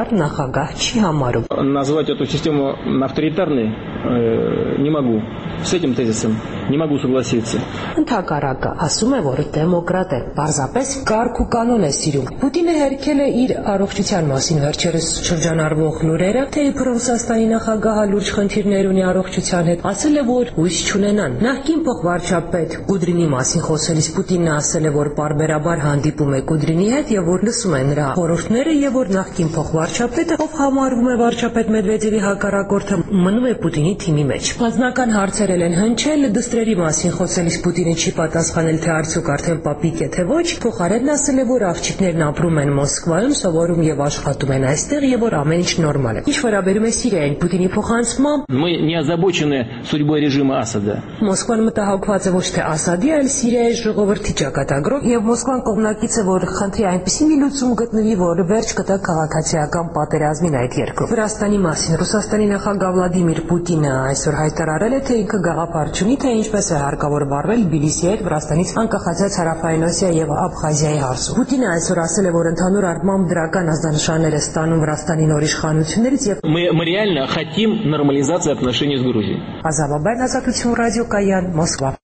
հավասար նախագահ չի համարում։ Назвать эту систему авторитарной не могу. С этим тезисом не могу согласиться. Ընդհակառակը ասում է, որ դեմոկրատ է, պարզապես կարգ ու կանոն է սիրում։ Պուտինը հերքել է իր առողջության մասին վերջերս շրջանառվող լուրերը, թե իբր Ռուսաստանի նախագահը լուրջ խնդիրներ ունի առողջության հետ, ասել է, որ հույս չունենան։ Նախկին փոխվարչապետ Կուդրինի մասին խոսելիս Պուտինն ասել է, որ պարբերաբար հանդիպում է Կուդրինի հետ եւ որ լսում է նրա խորհուրդները եւ որ նախկին փոխվարչապետը, ով համարվում է վարչապետ Մեդվեդևի հակառակորդը, մնում է Պուտինի թիմի մեջ։ Անձնական հարցեր են հնչել, դստրերի մասին խոսելիս Պուտինը չի պատասխանել, թե արդյոք արդեն պապիկ է թե ոչ, փոխարենն ասել է, որ աղջիկներն ապրում են Մոսկվայում, սովորում եւ աշխատում են այստեղ եւ որ ամեն ինչ նորմալ է։ Ինչ վերաբերում է Սիրիային, Պուտինի փոխանցմամբ Мы не озабочены судьбой режима Асада. Մոսկվան մտահոգված է ոչ թե Ասադի, այլ Սիրիայի ժողովրդի ճակատագրով եւ Մոսկվան կողմնակից է, որ խնդրի այնպիսի մի լուծում գտնվի, որը վերջ կտա քաղաքացիական պատերազմին այդ երկրում։ Վրաստանի մասին Ռուսաստանի նախագահ Վլադիմիր Պուտինը այսօր հայտարարել է, թե ինքը գաղափար չունի, թե ինչպես է հարկավոր վարվել Թբիլիսիի հետ Վրաստանից անկախացած Հարավային Օսիա եւ Աբխազիայի հարցում։ Պուտինը այսօր ասել է, որ ընդհանուր առմամբ դրական ազդանշաններ է ստանում Վրաստանի նոր իշխանություններից եւ Мы мы реально хотим нормализации отношений с Грузией. Ազավաբան ազատություն ռադիոկայան Մոսկվա։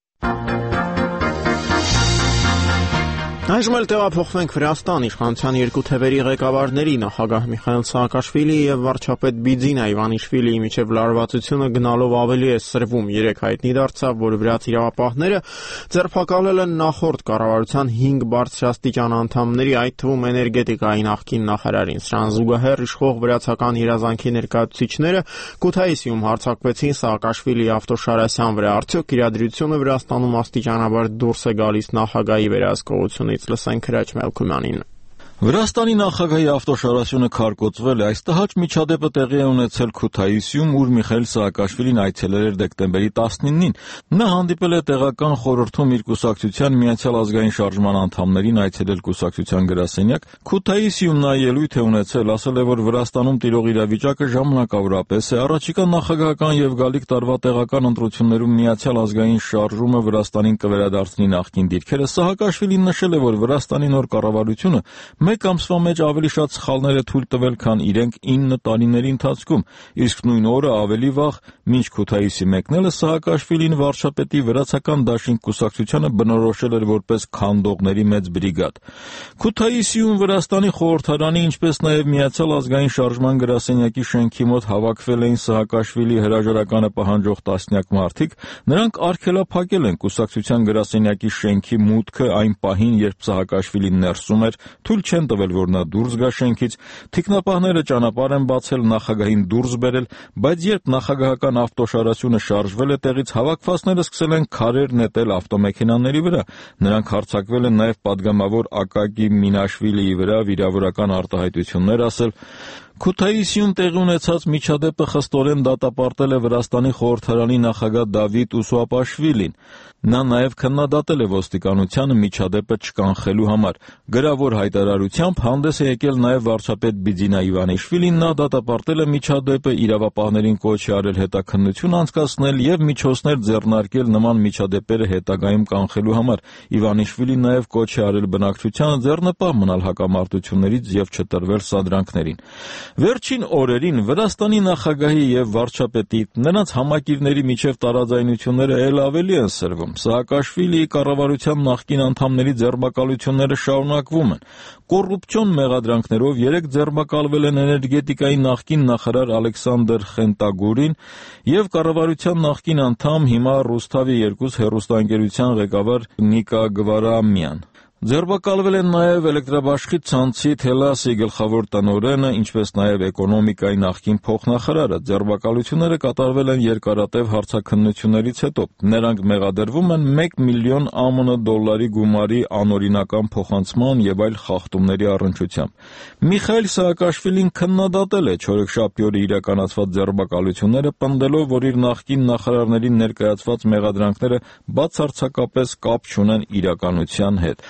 Այժմ էլ տեղափոխվենք Վրաստան, իշխանության երկու թևերի ղեկավարների նախագահ Միխայիլ Սաակաշվիլիի եւ վարչապետ Բիձինա Իվանիշվիլիի միջև լարվածությունը գնալով ավելի է սրվում։ Երեք հայտնի դարձավ, որ վրաց իրավապահները ձերբակալել են նախորդ կառավարության հինգ բարձրաստիճան անդամների, այդ թվում էներգետիկայի նախկին նախարարին։ Սրան զուգահեռ իշխող վրացական երազանքի ներկայացուցիչները Քութայիսիում հարձակվեցին Սաակաշվիլիի ավտոշարասյան վրա։ Արդյոք իրադրությունը Վրաստանում աստիճանաբար դուրս է գալիս նախագահի վերահսկողությունից։ Լսենք Հրաչ Մելքումյանին։ Վրաստանի նախագահի ավտոշարասյունը քարկոծվել է։ Այս տհաճ միջադեպը տեղի է ունեցել Քութայիսիում, ուր Միխայիլ Սաակաշվիլին այցելել էր դեկտեմբերի տասնինին։ Նա հանդիպել է տեղական խորհրդում իր կուսակցության Միացյալ ազգային շարժման անդամներին այցելել կուսակցության գրասենյակ։ Քութայիսիում նա ելույթ է ունեցել, ասել է, որ Վրաստանում տիրող իրավիճակը ժամանակավորապես է։ Առաջիկա նախագահական եւ գալիք տարվա տեղական ընտրություններում Միացյալ ազգային շարժումը Վրաստանին կվերադարձնի նախկին դիրքերը։ Սաակաշվիլին նշել է, որ Վրաստանի նոր կառավարությունը մեկ ամսվա մեջ ավելի շատ սխալներ է թույլ տվել, քան իրենք ինը տարիների ընթացքում, իսկ նույն օրը ավելի վաղ, մինչ Քութայիսի մեկնելը, Սաակաշվիլին վարչապետի վրացական դաշինք կուսակցությանը բնորոշել էր որպես քանդողների մեծ բրիգադ։ Քութայիսիում Վրաստանի խորհրդարանի, ինչպես նաև Միացյալ ազգային շարժման գրասենյակի շենքի մոտ հավաքվել էին Սաակաշվիլի հրաժարականը պահանջող տասնյակ մարդիկ, նրանք արգելափակել են կուսակցության գրասենյակի շենքի մուտքը այն պահին, երբ Սաակաշվիլին ներսում էր, թույլ չեն տվել, որ նա դուրս գա շենքից, թիկնապահները ճանապարհ են բացել նախագահին դուրս բերել, բայց երբ նախագահական ավտոշարասյունը շարժվել է տեղից, հավաքվածները սկսել են քարեր նետել ավտոմեքենաների վրա։ Նրանք հարձակվել են նաև падգամավոր Ակակի Մինաշվիլիի վրա, վիրավորական արտահայտություններ ասել։ Քութայիսիում տեղի ունեցած միջադեպը խստորեն դատապարտել է Վրաստանի խորհրդարանի նախագահ Դավիթ Ուսուապաշվիլին։ Նա նաև քննադատել է ոստիկանությանը միջադեպը չկանխելու համար։ Գրավոր հայտարարությամբ հանդես է եկել նաև վարչապետ Բիձինա Իվանիշվիլին։ Նա դատապարտել է միջադեպը, իրավապահներին կոչ է արել հետաքննություն անցկացնել եւ միջոցներ ձեռնարկել նման միջադեպերը հետագայում կանխելու համար։ Իվանիշվիլին նաև կոչ է արել բնակչությանը ձեռնպահ մնալ հակամարտություններից եւ չտրվել սադրանքներին։ Վերջին օրերին Վրաստանի նախագահի եւ վարչապետի նրանց համակիրների միջև տարաձայնությունները ել ավելի են սրվում։ Սաակաշվիլիի կառավարության նախկին անդամների ձերբակալությունները շարունակվում են։ Կոռուպցիոն մեղադրանքներով երեք ձերբակալվել են էներգետիկայի նախկին նախարար Ալեքսանդր Խենտագուրին եւ կառավարության նախկին անդամ, հիմա Ռուսթավի երկուս հեռուստաընկերության ղեկավար Նիկա Գվարամյան։ Ձերբակալվել են նաև էլեկտրաբաշխի ցանցի Թելասի գլխավոր տնօրենը, ինչպես նաև էկոնոմիկայի նախկին փոխնախարարը։ Ձերբակալությունները կատարվել են երկարատև հարցաքննություններից հետո։ Նրանք մեղադրվում են մեկ միլիոն ԱՄՆ դոլարի գումարի անօրինական փոխանցման եւ այլ խախտումների առնչությամբ։ Միխայիլ Սաակաշվիլին քննադատել է չորեքշաբթի օրը իրականացված ձերբակալությունները, պնդելով, որ իր նախկին նախարարներին ներկայացված մեղադրանքները բացարձակապես կապ չունեն իրականության հետ։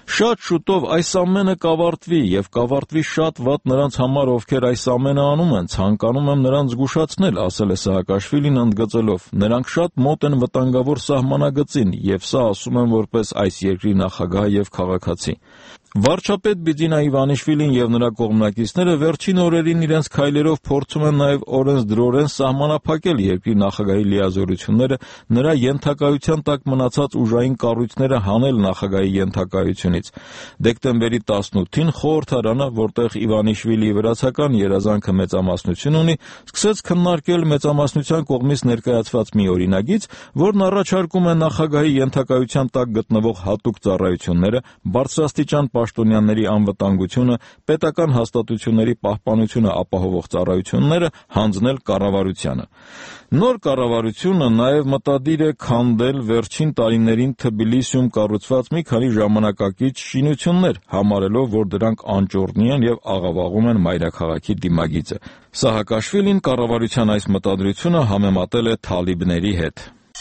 Շատ շուտով այս ամենը կավարտվի եւ կավարտվի շատ վատ նրանց համար, ովքեր այս ամենը անում են, ցանկանում եմ նրանց զգուշացնել, ասել է Սահակաշվիլին ընդգծելով. նրանք շատ մոտ են վտանգավոր սահմանագծին եւ սա ասում եմ որպես այս երկրի նախագահ եւ քաղաքացի։ Վարչապետ Բիձինա Իվանիշվիլին եւ նրա կողմնակիցները վերջին օրերին իրենց քայլերով փորձում են նաեւ օրենսդրորեն սահմանափակել երկրի նախագահի լիազորությունները, նրա ենթակայության տակ մնացած ուժային կառույցները հանել նախագահի ենթակայությունից։ Դեկտեմբերի տասնութին խորհրդարանը, որտեղ Իվանիշվիլիի վրացական երազանքը մեծամասնություն ունի, սկսեց քննարկել մեծամասնության կողմից ներկայացված մի օրինագիծ, որն առաջարկում է նախագահի ենթակայության տակ գտնվող հատուկ ծառայությունները, բարձրաստիճան պաշտոնյաների անվտանգությունը, պետական հաստատությունների պահպանությունը ապահովող ծառայությունները հանձնել կառավարությանը։ Նոր կառավարությունը նաև մտադիր է քանդել վերջին տարիներին Թբիլիսիում կառուցված մի քանի ժամանակակից շինություններ, համարելով, որ դրանք անճոռնի են եւ աղավաղում են մայրաքաղաքի դիմագիծը։ Սահակաշվիլին կառավարության այս մտադրությունը համեմատել է թալիբների հետ։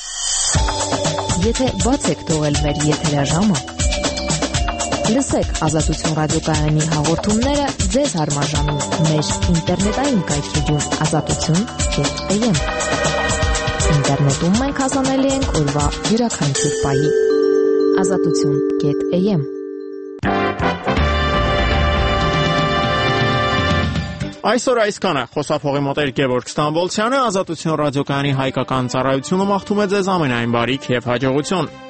Եթե բաց եք թողել մեր եթերաժամը, լսեք Ազատություն ռադիոկայանի հաղորդումները ձեզ հարմարժանում մեր ինտերնետային կայքեջում ազատություն կետ էմ։ Ինտերնետում մենք հասանելի ենք օրվա յուրաքանչյուր պահի։ ազատություն կետ էմ։ Այսօր այսքանը խոսափողի մոտ էր Գևորգ Ստամբոլցյանը, Ազատություն ռադիոկայանի հայկական ծառայությունը մաղթում է ձեզ ամենայն բարիք եւ հաջողություն։